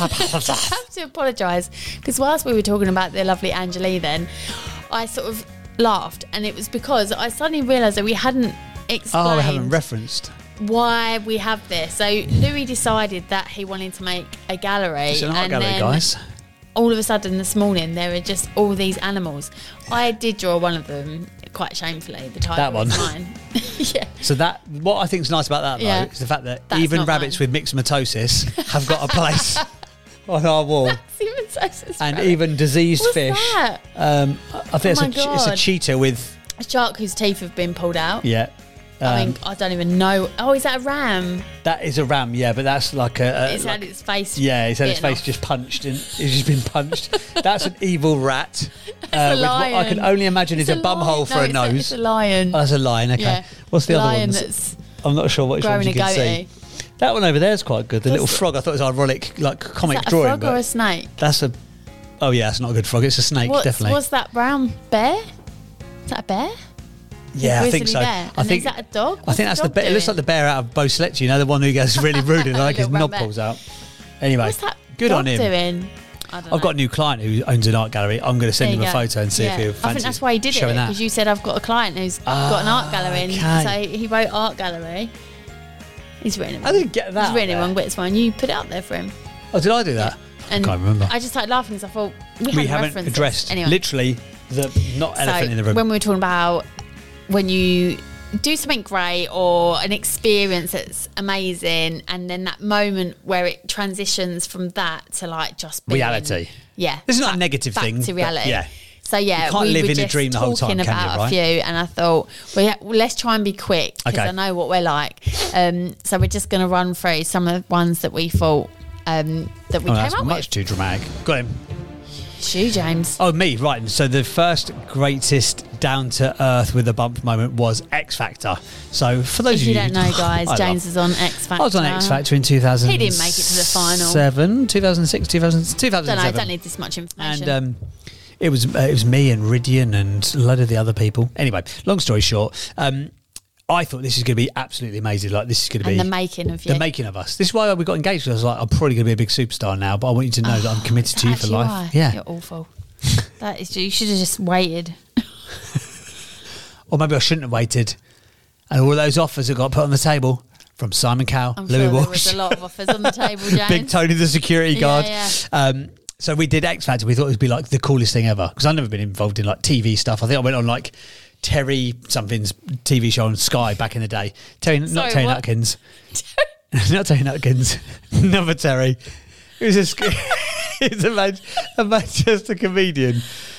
have to apologise because whilst we were talking about the lovely Angeli, then I sort of laughed, and it was because I suddenly realised that we hadn't explained oh, we haven't referenced. why we have this. So Louis decided that he wanted to make a gallery, It's an art and gallery, then guys. all of a sudden this morning there are just all these animals. I did draw one of them quite shamefully. The title That one. was mine. Yeah. So that, what I think is nice about that though, Yeah. is the fact that That's even not rabbits mine. with myxomatosis have got a place on our wall, It's even so suspicious. and even diseased What's fish. that? Um, I think Oh it's, my a, it's a God. cheetah with A shark whose teeth have been pulled out. yeah. I Um, mean, I don't even know. Oh, is that a ram? that is a ram, yeah, but that's like a. a It's like- had its face. yeah, he's had his bitten face off. just punched and he's just been punched. That's an evil rat. Uh, a with what I lion. can only imagine It's is a, a bum lion. hole for No, a it's a- nose. it's a lion. Oh, that's a lion. Okay. Yeah. What's the other lion one? that's I'm not sure which growing ones you a can goatee. see. That one over there is quite good. The little What's- frog. I thought it was ironic, like comic Is that drawing. a frog but or a snake? that's a. Oh yeah, it's not a good frog. It's a snake, What's, definitely. what's that brown bear? Is that a bear? yeah, I think grizzly so. bear. I And think is that a dog? I What's think the that's the. dog Bear. It looks like doing? the bear out of Bo Selector. You know, the one who gets really rude and like his Little brown knob bear. pulls out. Anyway, What's that good dog on him. doing? I don't I've know. got a new client who owns an art gallery. I'm going to send There him you a go. photo and see Yeah. if he I fancies think that's why he did it, showing that. because you said I've got a client who's got an art gallery, and okay. so he wrote art gallery. He's written it. I didn't get that. He's written it there. wrong, but it's fine. You put it up there for him. Oh, did I do that? And I can't remember. I just started laughing because I thought we, we hadn't haven't referenced this. addressed Anyway, literally the not elephant so in the room. when we were talking about when you do something great or an experience that's amazing, and then that moment where it transitions from that to like just being, Reality. Yeah, This is not a back- negative back thing, to but reality. yeah. So yeah, You can't we live were in a just dream the whole time, talking can you, about right? a few, and I thought, well, yeah, well, let's try and be quick because Okay. I know what we're like. Um, so we're just going to run through some of the ones that we thought um, that we Oh, came that's up much with. too dramatic. Got him. Shoe, James. Oh, me, right. So the first greatest down to earth with a bump moment was X Factor. So for those If of you you don't know, guys, I James love- is on X Factor. I was on X Factor in two thousand. He didn't make it to the final. Seven, two thousand six, two thousand, two thousand Don't know. seven. Don't need this much information. And um, it was uh, it was me and Ridian and a load of the other people. Anyway, long story short, um, I thought this is going to be absolutely amazing. Like this is going to And be the making of you. the making of us. This is why we got engaged. I was like, I'm probably going to be a big superstar now, but I want you to know that I'm committed Is to that you for actually life. why? Yeah. You're awful. That is. You should have just waited. Or maybe I shouldn't have waited. And all those offers that got put on the table from Simon Cowell, I'm Louis sure Walsh, there was a lot of offers on the table, James. Big Tony the security Yeah, guard. yeah. Um, so we did X Factor. We thought it would be like the coolest thing ever because I've never been involved in like T V stuff. I think I went on like Terry something's T V show on Sky back in the day. Terry, not Sorry, Terry what? Nutkins. Not Terry Nutkins. Another Terry. It was a, sc- it's a, Man- a Manchester comedian.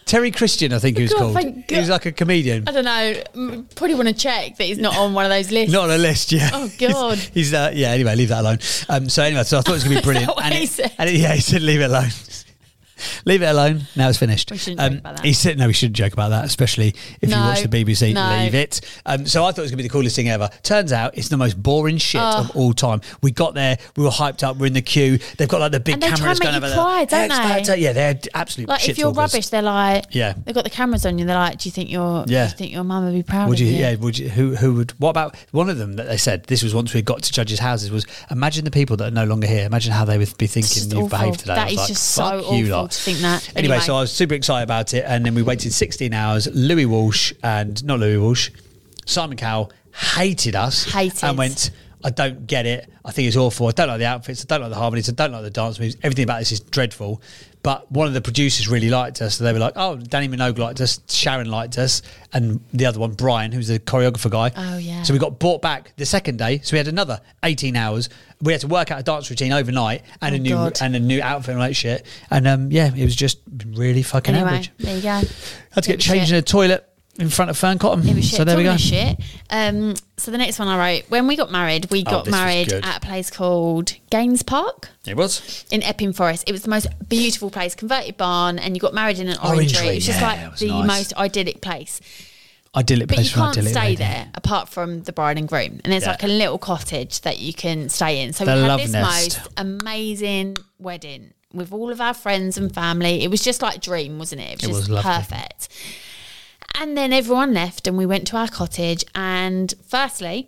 Terry Christian, I think he was God, called. thank He was God. like a comedian. I don't know. m- Probably want to check that he's not on one of those lists. Not on a list, yeah. Oh, God. He's, he's uh, yeah. Anyway, leave that alone. Um, so anyway, so I thought it was going to be brilliant. that what and he it- said? and it- yeah, he said leave it alone. Leave it alone. Now it's finished. We shouldn't joke about that. He said no. We shouldn't joke about that, especially if you No, watch the B B C. no. Leave it. Um, so I thought it was going to be the coolest thing ever. Turns out it's the most boring shit Oh. of all time. We got there. We were hyped up. We're in the queue. They've got like the big And they try cameras and make going you over cry, there. don't It's they? bad. Yeah, they're absolute Like shit if you're talkers. rubbish, they're like, Yeah. they've got the cameras on you. They're like, do you think your, Yeah. do you think your mum would be proud Would of you? you? Yeah. Would you? Who? Who would? What about one of them that they said? This was once we got to judges' houses. Was imagine the people that are no longer here. Imagine how they would be It's thinking just you've awful. behaved today. I That was is like, just so fuck you awful lot. to think that. Anyway, Anyway. so I was super excited about it, and then we waited sixteen hours. Louis Walsh and not Louis Walsh, Simon Cowell hated us. Hated. And went, I don't get it. I think it's awful. I don't like the outfits. I don't like the harmonies. I don't like the dance moves. Everything about this is dreadful. But one of the producers really liked us. So they were like, oh, Danny Minogue liked us. Sharon liked us. And the other one, Brian, who's the choreographer guy. Oh, yeah. So we got brought back the second day. So we had another eighteen hours. We had to work out a dance routine overnight and Oh, a new God. and a new outfit and all that shit. And um, yeah, it was just really fucking Anyway, average. there you go. Had to It get was changed shit. in a toilet in front of Fern Cotton. It was shit. So there we go. Talking of shit. Um, so the next one I wrote, when we got married, we Oh, got this was married good. at a place called Gaines Park It was. in Epping Forest. It was the most beautiful place, converted barn, and you got married in an Orangery, orangery. It was just yeah, like it was the nice. most idyllic place. Idyllic But place you for an can't idyllic stay lady. there apart from the bride and groom. And there's Yeah. like a little cottage that you can stay in. So The we had love this nest. most amazing wedding with all of our friends and family. It was just like a dream, wasn't it? It was It just was lovely. perfect. And then everyone left and we went to our cottage. And firstly,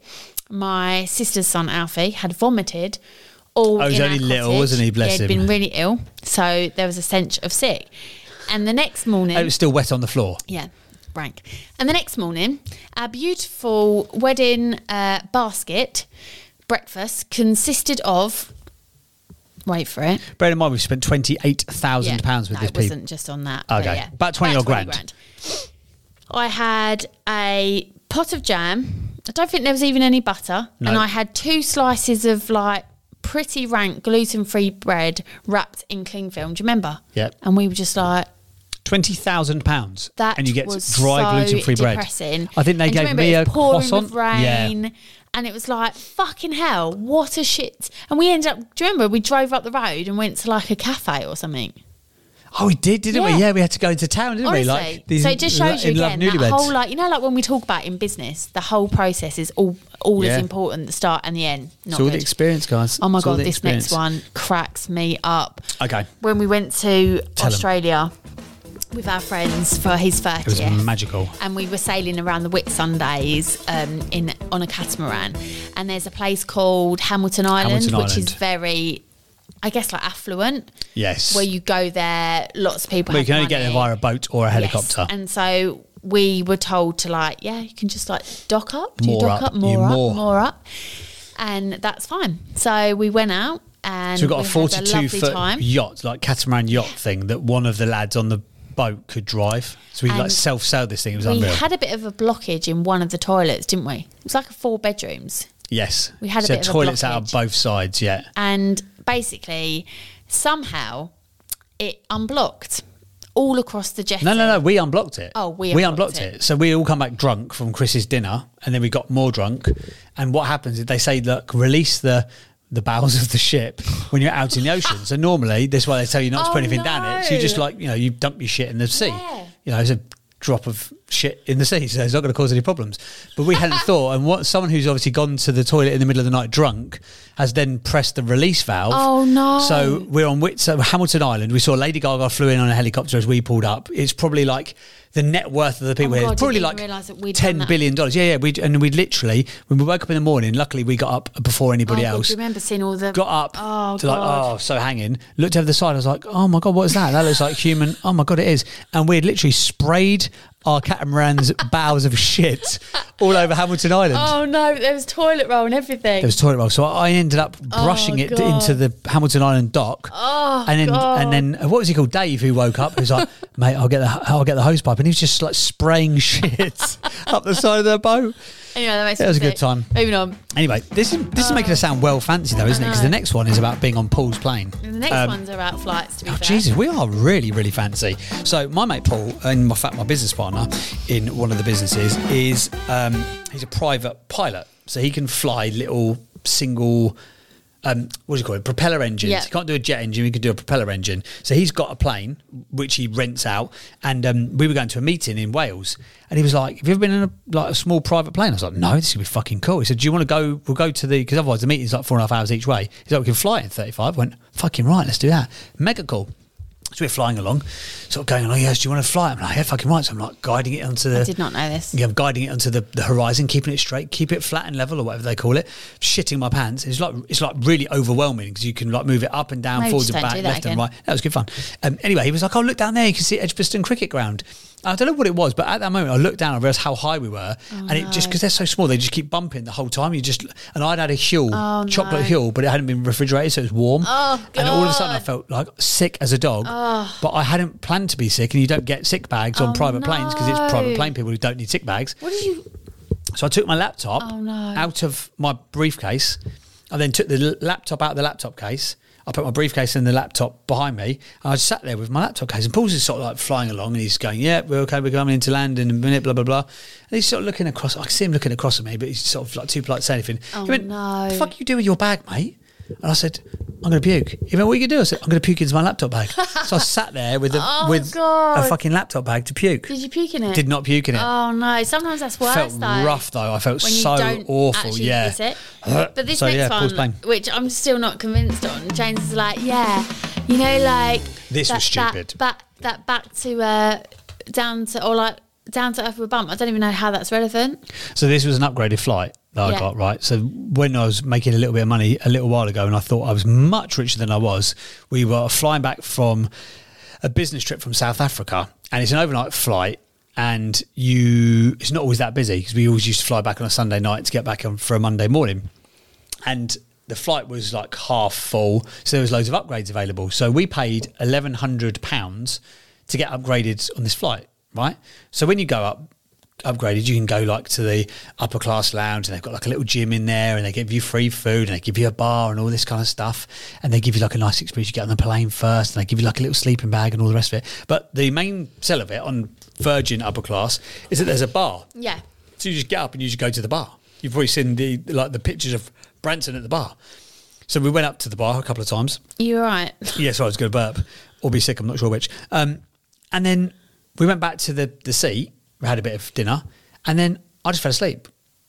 my sister's son Alfie had vomited all Oh, he was in only our little, cottage. wasn't he? Bless He'd him. been really ill. So there was a stench of sick. And the next morning... And it was still wet on the floor. Yeah, rank. And the next morning, our beautiful wedding uh, basket breakfast consisted of, wait for it. Bear in mind, we've spent twenty-eight thousand Yeah, pounds with no, this it people. wasn't just on that. but Okay. yeah. About twenty odd grand. I had a pot of jam. I don't think there was even any butter. No. And I had two slices of like pretty rank gluten-free bread wrapped in cling film. Do you remember? Yep. And we were just like, Twenty thousand pounds, that and you get was dry so gluten-free bread. depressing. I think they And do you gave remember me it a was pouring croissant. with rain, Yeah, and it was like fucking hell. What a shit! And we ended up. Do you remember we drove up the road and went to like a cafe or something? oh, we did, didn't we? Yeah. Yeah, we had to go into town, didn't Honestly, we? Like these, so it just shows you in Love again that Newlyweds. whole like you know like when we talk about in business, the whole process is all all Yeah. as important. The start and the end. Not It's all good. the experience, guys. Oh my It's all god, the this experience. next one cracks me up. Okay, When we went to Tell 'em. Australia with our friends for his it was thirtieth. magical. And we were sailing around the Whitsundays um, in on a catamaran. And there's a place called Hamilton Island, Hamilton which Island. is very, I guess, like affluent. Yes. Where you go there, lots of people. Well, you have can only money. get there via a boat or a Yes. helicopter. And so we were told to like, yeah, you can just like dock up, do you More dock up, up, more you up, more. more up, and that's fine. So we went out and So we've got we a had forty-two lovely foot time. yacht, like catamaran yacht thing that one of the lads on the boat could drive. So we like And self sailed this thing. It was We unreal. had a bit of a blockage in one of the toilets, didn't we? It was like four bedrooms. yes, we had a so bit of a toilets out of blockage. both sides. Yeah, And basically, somehow it unblocked all across the jetty. no, no, no. We unblocked it. Oh, we we unblocked unblocked it. it. So we all come back drunk from Chris's dinner, and then we got more drunk. And what happens is they say, look, release the the bowels of the ship when you're out in the ocean. So normally, this is why they tell you not to Oh, put anything down it. So you just no. like, you know, you dump your shit in the sea. Yeah. You know, it's a drop of shit in the sea, so it's not going to cause any problems. But we hadn't thought, and what someone who's obviously gone to the toilet in the middle of the night drunk has then pressed the release valve. Oh, no. So we're on Whit- so Hamilton Island. We saw Lady Gaga flew in on a helicopter as we pulled up. It's probably like the net worth of the people Oh my here. God, It's probably didn't like even realise that we'd ten done that. billion dollars. Yeah, yeah. We and we literally when we woke up in the morning. Luckily, we got up before anybody Oh, God, else. do you remember seeing all the... Got up Oh, to like, God. oh, so hanging. Looked over the side. I was like, oh my God, what is that? That looks like human. Oh my God, it is. And we had literally sprayed our catamaran's bowels of shit all over Hamilton Island. Oh, no, there was toilet roll and everything. There was toilet roll. So I ended up brushing it Oh, God. into the Hamilton Island dock. Oh. Oh, and then God. and then what was he called? Dave, who woke up, who's like, mate, I'll get the I'll get the hose pipe, and he was just like spraying shit up the side of the boat. Anyway, that makes It was a sick. good time. Moving on. Anyway, this is this is making us sound well fancy though, isn't it? Because the next one is about being on Paul's plane. And the next Um, ones are about flights, to be Oh, fair. Jesus, we are really, really fancy. So my mate Paul, and my fact, my business partner in one of the businesses is um, he's a private pilot, so he can fly little single. Um, what do you call it? Propeller engines. Yeah. He can't do a jet engine. He can do a propeller engine. So he's got a plane which he rents out. And um, we were going to a meeting in Wales, and he was like, "Have you ever been in a like a small private plane?" I was like, "No, this is gonna be fucking cool." He said, "Do you want to go? We'll go to the because otherwise the meeting's like four and a half hours each way." He's like, "We can fly it in thirty-five." I went, "Fucking right, let's do that." Mega cool. So we're flying along, sort of going along. Yes, do you want to fly it? I'm like, yeah, fucking right. So I'm like guiding it onto the. I did not know this. Yeah, I'm guiding it onto the, the horizon, keeping it straight, keep it flat and level, or whatever they call it. Shitting my pants. It's like it's like really overwhelming because you can like move it up and down, Maybe forwards just and don't back, do that left and again. right. That was good fun. Um, anyway, he was like, "Oh, look down there. You can see Edgbaston Cricket Ground." I don't know what it was, but at that moment I looked down and I realised how high we were, Oh, and it just because they're so small, they just keep bumping the whole time. You just and I'd had a Huel, Oh, chocolate no. Huel, but it hadn't been refrigerated, so it was warm. Oh, and all of a sudden I God. felt like sick as a dog, but I hadn't planned to be sick, and you don't get sick bags on Oh, private planes because it's no. private plane people who don't need sick bags. What did you... So I took my laptop Oh, no. out of my briefcase. I then took the l- laptop out of the laptop case. I put my briefcase and the laptop behind me, and I just sat there with my laptop case. And Paul's just sort of like flying along, and he's going, "Yeah, we're okay. We're coming into land in a minute." Blah blah blah. And he's sort of looking across. I can see him looking across at me, but he's sort of like too polite to say anything. Oh, he went, no. "The fuck you do with your bag, mate?" And I said, "I'm going to puke." He went, "What are you going to do?" I said, "I'm going to puke into my laptop bag." So I sat there with a Oh, with God. a fucking laptop bag to puke. Did you puke in it? Did not puke in it. Oh, no. Sometimes that's worse, Felt though. rough though. I felt When you so don't awful. actually Yeah. use it. But this So, next yeah, Paul's one, plane. which I'm still not convinced on, James is like, yeah, you know, like... This that, was stupid. That back, that back to... Uh, down to... Or like... Down to earth with a bump. I don't even know how that's relevant. So this was an upgraded flight that I Yeah. got, right? So when I was making a little bit of money a little while ago and I thought I was much richer than I was, we were flying back from a business trip from South Africa, and it's an overnight flight, and you it's not always that busy because we always used to fly back on a Sunday night to get back on for a Monday morning. And the flight was like half full, so there was loads of upgrades available. So we paid eleven hundred pounds to get upgraded on this flight, right? So when you go up, upgraded, you can go like to the upper class lounge, and they've got like a little gym in there, and they give you free food, and they give you a bar and all this kind of stuff, and they give you like a nice experience. You get on the plane first, and they give you like a little sleeping bag and all the rest of it. But the main sell of it on Virgin upper class is that there's a bar. Yeah. So you just get up and you just go to the bar. You've probably seen the like the pictures of Branson at the bar. So we went up to the bar a couple of times. You're right. Yeah, so I was going to burp or be sick, I'm not sure which. Um, and then we went back to the, the seat, we had a bit of dinner, and then I just fell asleep.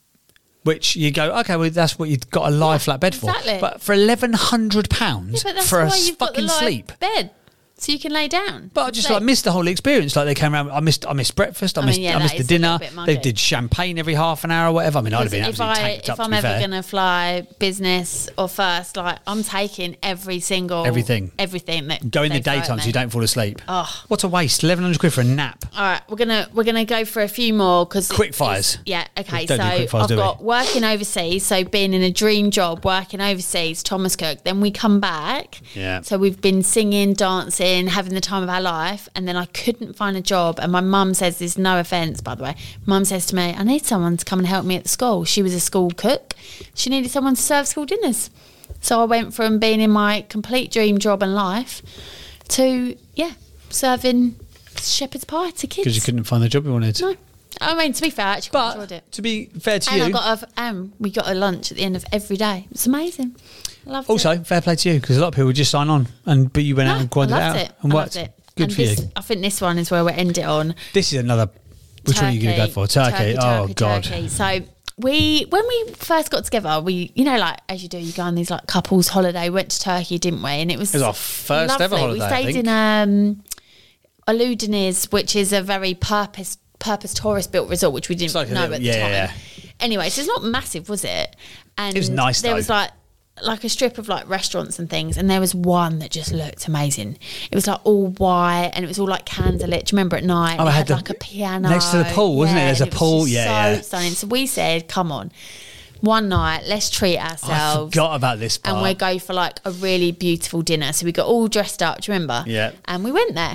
Which you go, okay, well, that's what you've got a lie Yeah, flat bed for. exactly. But for eleven hundred Yeah, pounds but that's for a why you've got the fucking live sleep. bed. So you can lay down. But I just Sleep. like missed the whole experience. Like they came around, I missed, I missed breakfast, I, I mean, missed, yeah, I that missed the is a little dinner. bit They muggy. did champagne every half an hour or whatever. I mean, I'd have been Because absolutely if I tanked if up. To I'm be ever fair, gonna fly business or first, like I'm taking every single Everything. everything that go in the they throw at daytime so me. you don't fall asleep. Oh. What a waste! Eleven hundred quid for a nap. All right, we're gonna we're gonna go for a few more because Quick fires. Yeah, okay. We So don't do quick fires, I've do we? got working overseas, so being in a dream job, working overseas, Thomas Cook. Then we come back. Yeah. So we've been singing, dancing, having the time of our life, and then I couldn't find a job. And my mum says, "There's no offence, by the way." Mum says to me, "I need someone to come and help me at the school." She was a school cook. She needed someone to serve school dinners. So I went from being in my complete dream job and life to yeah, serving shepherd's pie to kids. Because you couldn't find the job you wanted. No, I mean to be fair, I actually quite enjoyed But it. to be fair to And you, I got a, um, we got a lunch at the end of every day. It's amazing. Loved also it. fair play to you because a lot of people just sign on, and but you went No, out and grinded I it loved out it. and I worked. loved it. Good and for this, you. I think this one is where we end it on. This is another. Which one are you going to go for? Turkey. Turkey, oh turkey, God. turkey. So we, when we first got together, we, you know, like as you do, you go on these like couples holiday. Went to Turkey, didn't we? And it was It was our first lovely. ever holiday, We I stayed think. in um, Aludiniz, which is a very purpose purpose tourist built resort, which we didn't It's like a know little- at the yeah, time. yeah. Anyway, so it's not massive, was it? And It was nice, There though. was like like a strip of like restaurants and things, and there was one that just looked amazing. It was like all white, and it was all like candlelit. Do you remember at night? Oh, it I had, had the- like a piano next to the pool, wasn't it? Yeah, There's a and was pool, just yeah, so yeah. stunning. So we said, "Come on." one night, let's treat ourselves. I forgot about this part. And we go for like a really beautiful dinner. So we got all dressed up, do you remember? Yeah. And we went there.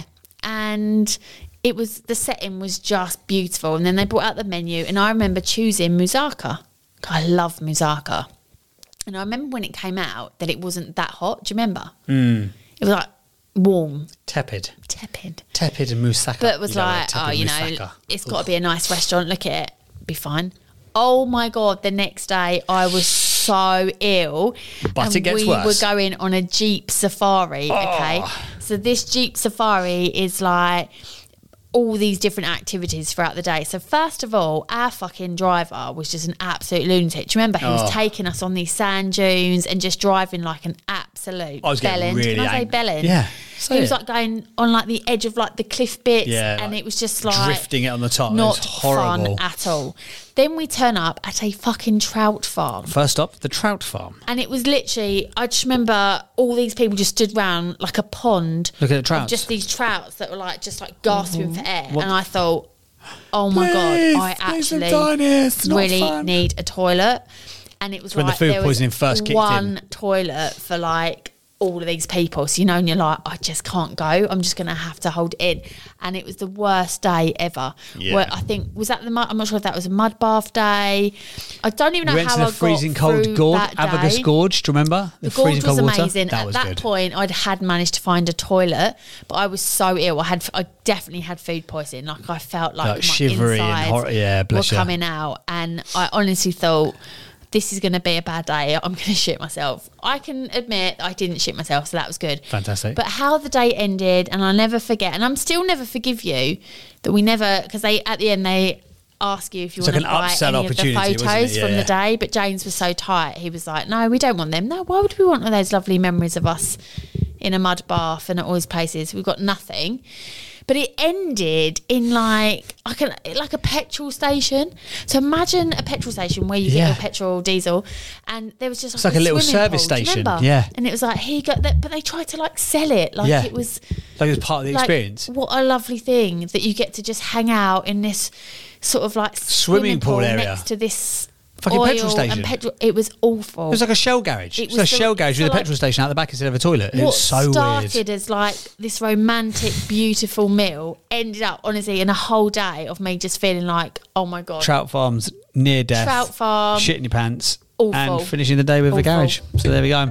And it was, the setting was just beautiful. And then they brought out the menu. And I remember choosing moussaka. I love moussaka. And I remember when it came out that it wasn't that hot. Do you remember? Mm. It was like warm. Tepid. Tepid. Tepid and moussaka. But it was you like, know, oh, you know, moussaka. it's got to be a nice restaurant. Look at it. Be fine. Oh, my God. The next day, I was so ill. But and it gets we worse. were going on a Jeep safari, Oh. okay? So this Jeep safari is like all these different activities throughout the day. So first of all, our fucking driver was just an absolute lunatic. Do you remember? He was Oh. taking us on these sand dunes and just driving like an absolute I was getting bellend. really Can I say angry. bellend? Yeah, He say was it. like going on like the edge of like the cliff bits, Yeah, and like it was just like drifting it on the top. It not was horrible. fun at all. Then we turn up at a fucking trout farm. First up, the trout farm. And it was literally, I just remember all these people just stood round like a pond. Look at the of trouts. Just these trouts that were like, just like gasping for air. What- And I thought, oh my Please, God, I please don't actually die in here. It's not really fun. need a toilet. And it was when the like, food there was poisoning first kicked one in. toilet for like all of these people. So, you know, and you're like, I just can't go. I'm just going to have to hold it in. And it was the worst day ever. Yeah. Where I think, was that the mud? I'm not sure if that was a mud bath day. I don't even know We went how to the I freezing got cold through gorge, that Abagus day. Gorge. Do you remember? The gorge was amazing. That At was that good. point, I'd had managed to find a toilet, but I was so ill. I had, I definitely had food poisoning. Like I felt like, Like my shivery and insides hor- yeah, were bless you. coming out, and I honestly thought, this is going to be a bad day. I'm going to shit myself. I can admit I didn't shit myself, so that was good. Fantastic. But how the day ended, and I'll never forget, and I'm still never forgive you that we never, because they at the end they ask you if you It's want like to an buy upsell any of the opportunity, wasn't photos it? from Yeah. the day. But James was so tight, he was like, "No, we don't want them. No, why would we want all those lovely memories of us in a mud bath and at all these places? We've got nothing." But it ended in like I can like a petrol station. So imagine a petrol station where you Yeah. get your petrol, diesel, and there was just It's like a little swimming service pool. Do you station, remember? yeah. And it was like here you go, but they tried to like sell it like Yeah. it was Like it was part of the like, experience. What a lovely thing that you get to just hang out in this sort of like Swimming pool area. next to this Fucking oil petrol station. and petrol. It was awful. It was like a shell garage. It It was, was a the- shell garage so with a like- petrol station out the back instead of a toilet. It what was so started weird. as like this romantic, beautiful meal ended up honestly in a whole day of me just feeling like, oh my God. Trout farms, near death. Trout farm. Shit in your pants. Awful. And finishing the day with a Awful. garage. So there we go.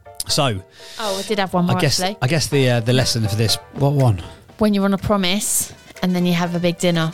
So Oh, I did have one more I guess actually. I guess the uh, the lesson for this, what one? When you're on a promise and then you have a big dinner.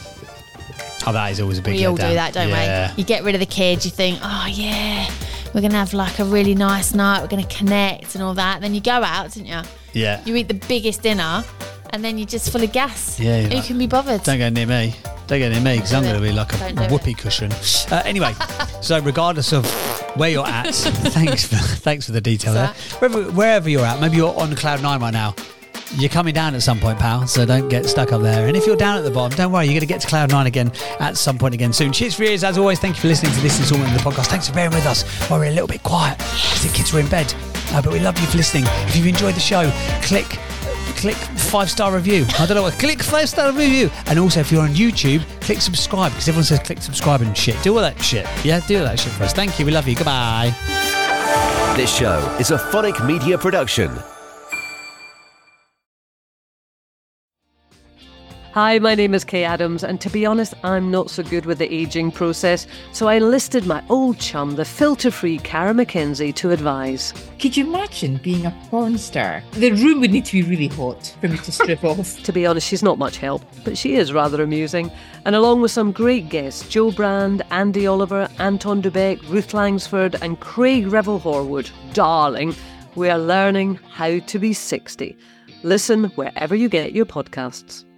Oh, that is always a big We all letdown. do that, don't yeah. we? You get rid of the kids, you think, oh yeah, we're going to have like a really nice night, we're going to connect and all that. Then you go out, don't you? Yeah. You eat the biggest dinner and then you're just full of gas. Yeah, you're Who like, can be bothered? Don't go near me. Don't go near me because I'm do going to it. be like a Don't do it. whoopee cushion. Uh, anyway, so regardless of where you're at, thanks for thanks for the detail there. Wherever, wherever you're at, maybe you're on cloud nine right now. You're coming down at some point, pal, so don't get stuck up there. And if you're down at the bottom, don't worry, you're going to get to cloud nine again at some point again soon. Cheers for your ears, as always. Thank you for listening to this installment of the podcast. Thanks for bearing with us while we're a little bit quiet because the kids are in bed. Uh, but we love you for listening. If you've enjoyed the show, click click five-star review. I don't know what. Click five-star review. And also, if you're on YouTube, click subscribe because everyone says click subscribe and shit. Do all that shit. Yeah, do all that shit for us. Thank you. We love you. Goodbye. This show is a Phonic Media production. Hi, my name is Kay Adams, and to be honest, I'm not so good with the ageing process, so I enlisted my old chum, the filter-free Cara McKenzie, to advise. Could you imagine being a porn star? The room would need to be really hot for me to strip off. To be honest, she's not much help, but she is rather amusing. And along with some great guests, Joe Brand, Andy Oliver, Anton Dubeck, Ruth Langsford, and Craig Revel-Horwood, darling, we are learning how to be sixty. Listen wherever you get your podcasts.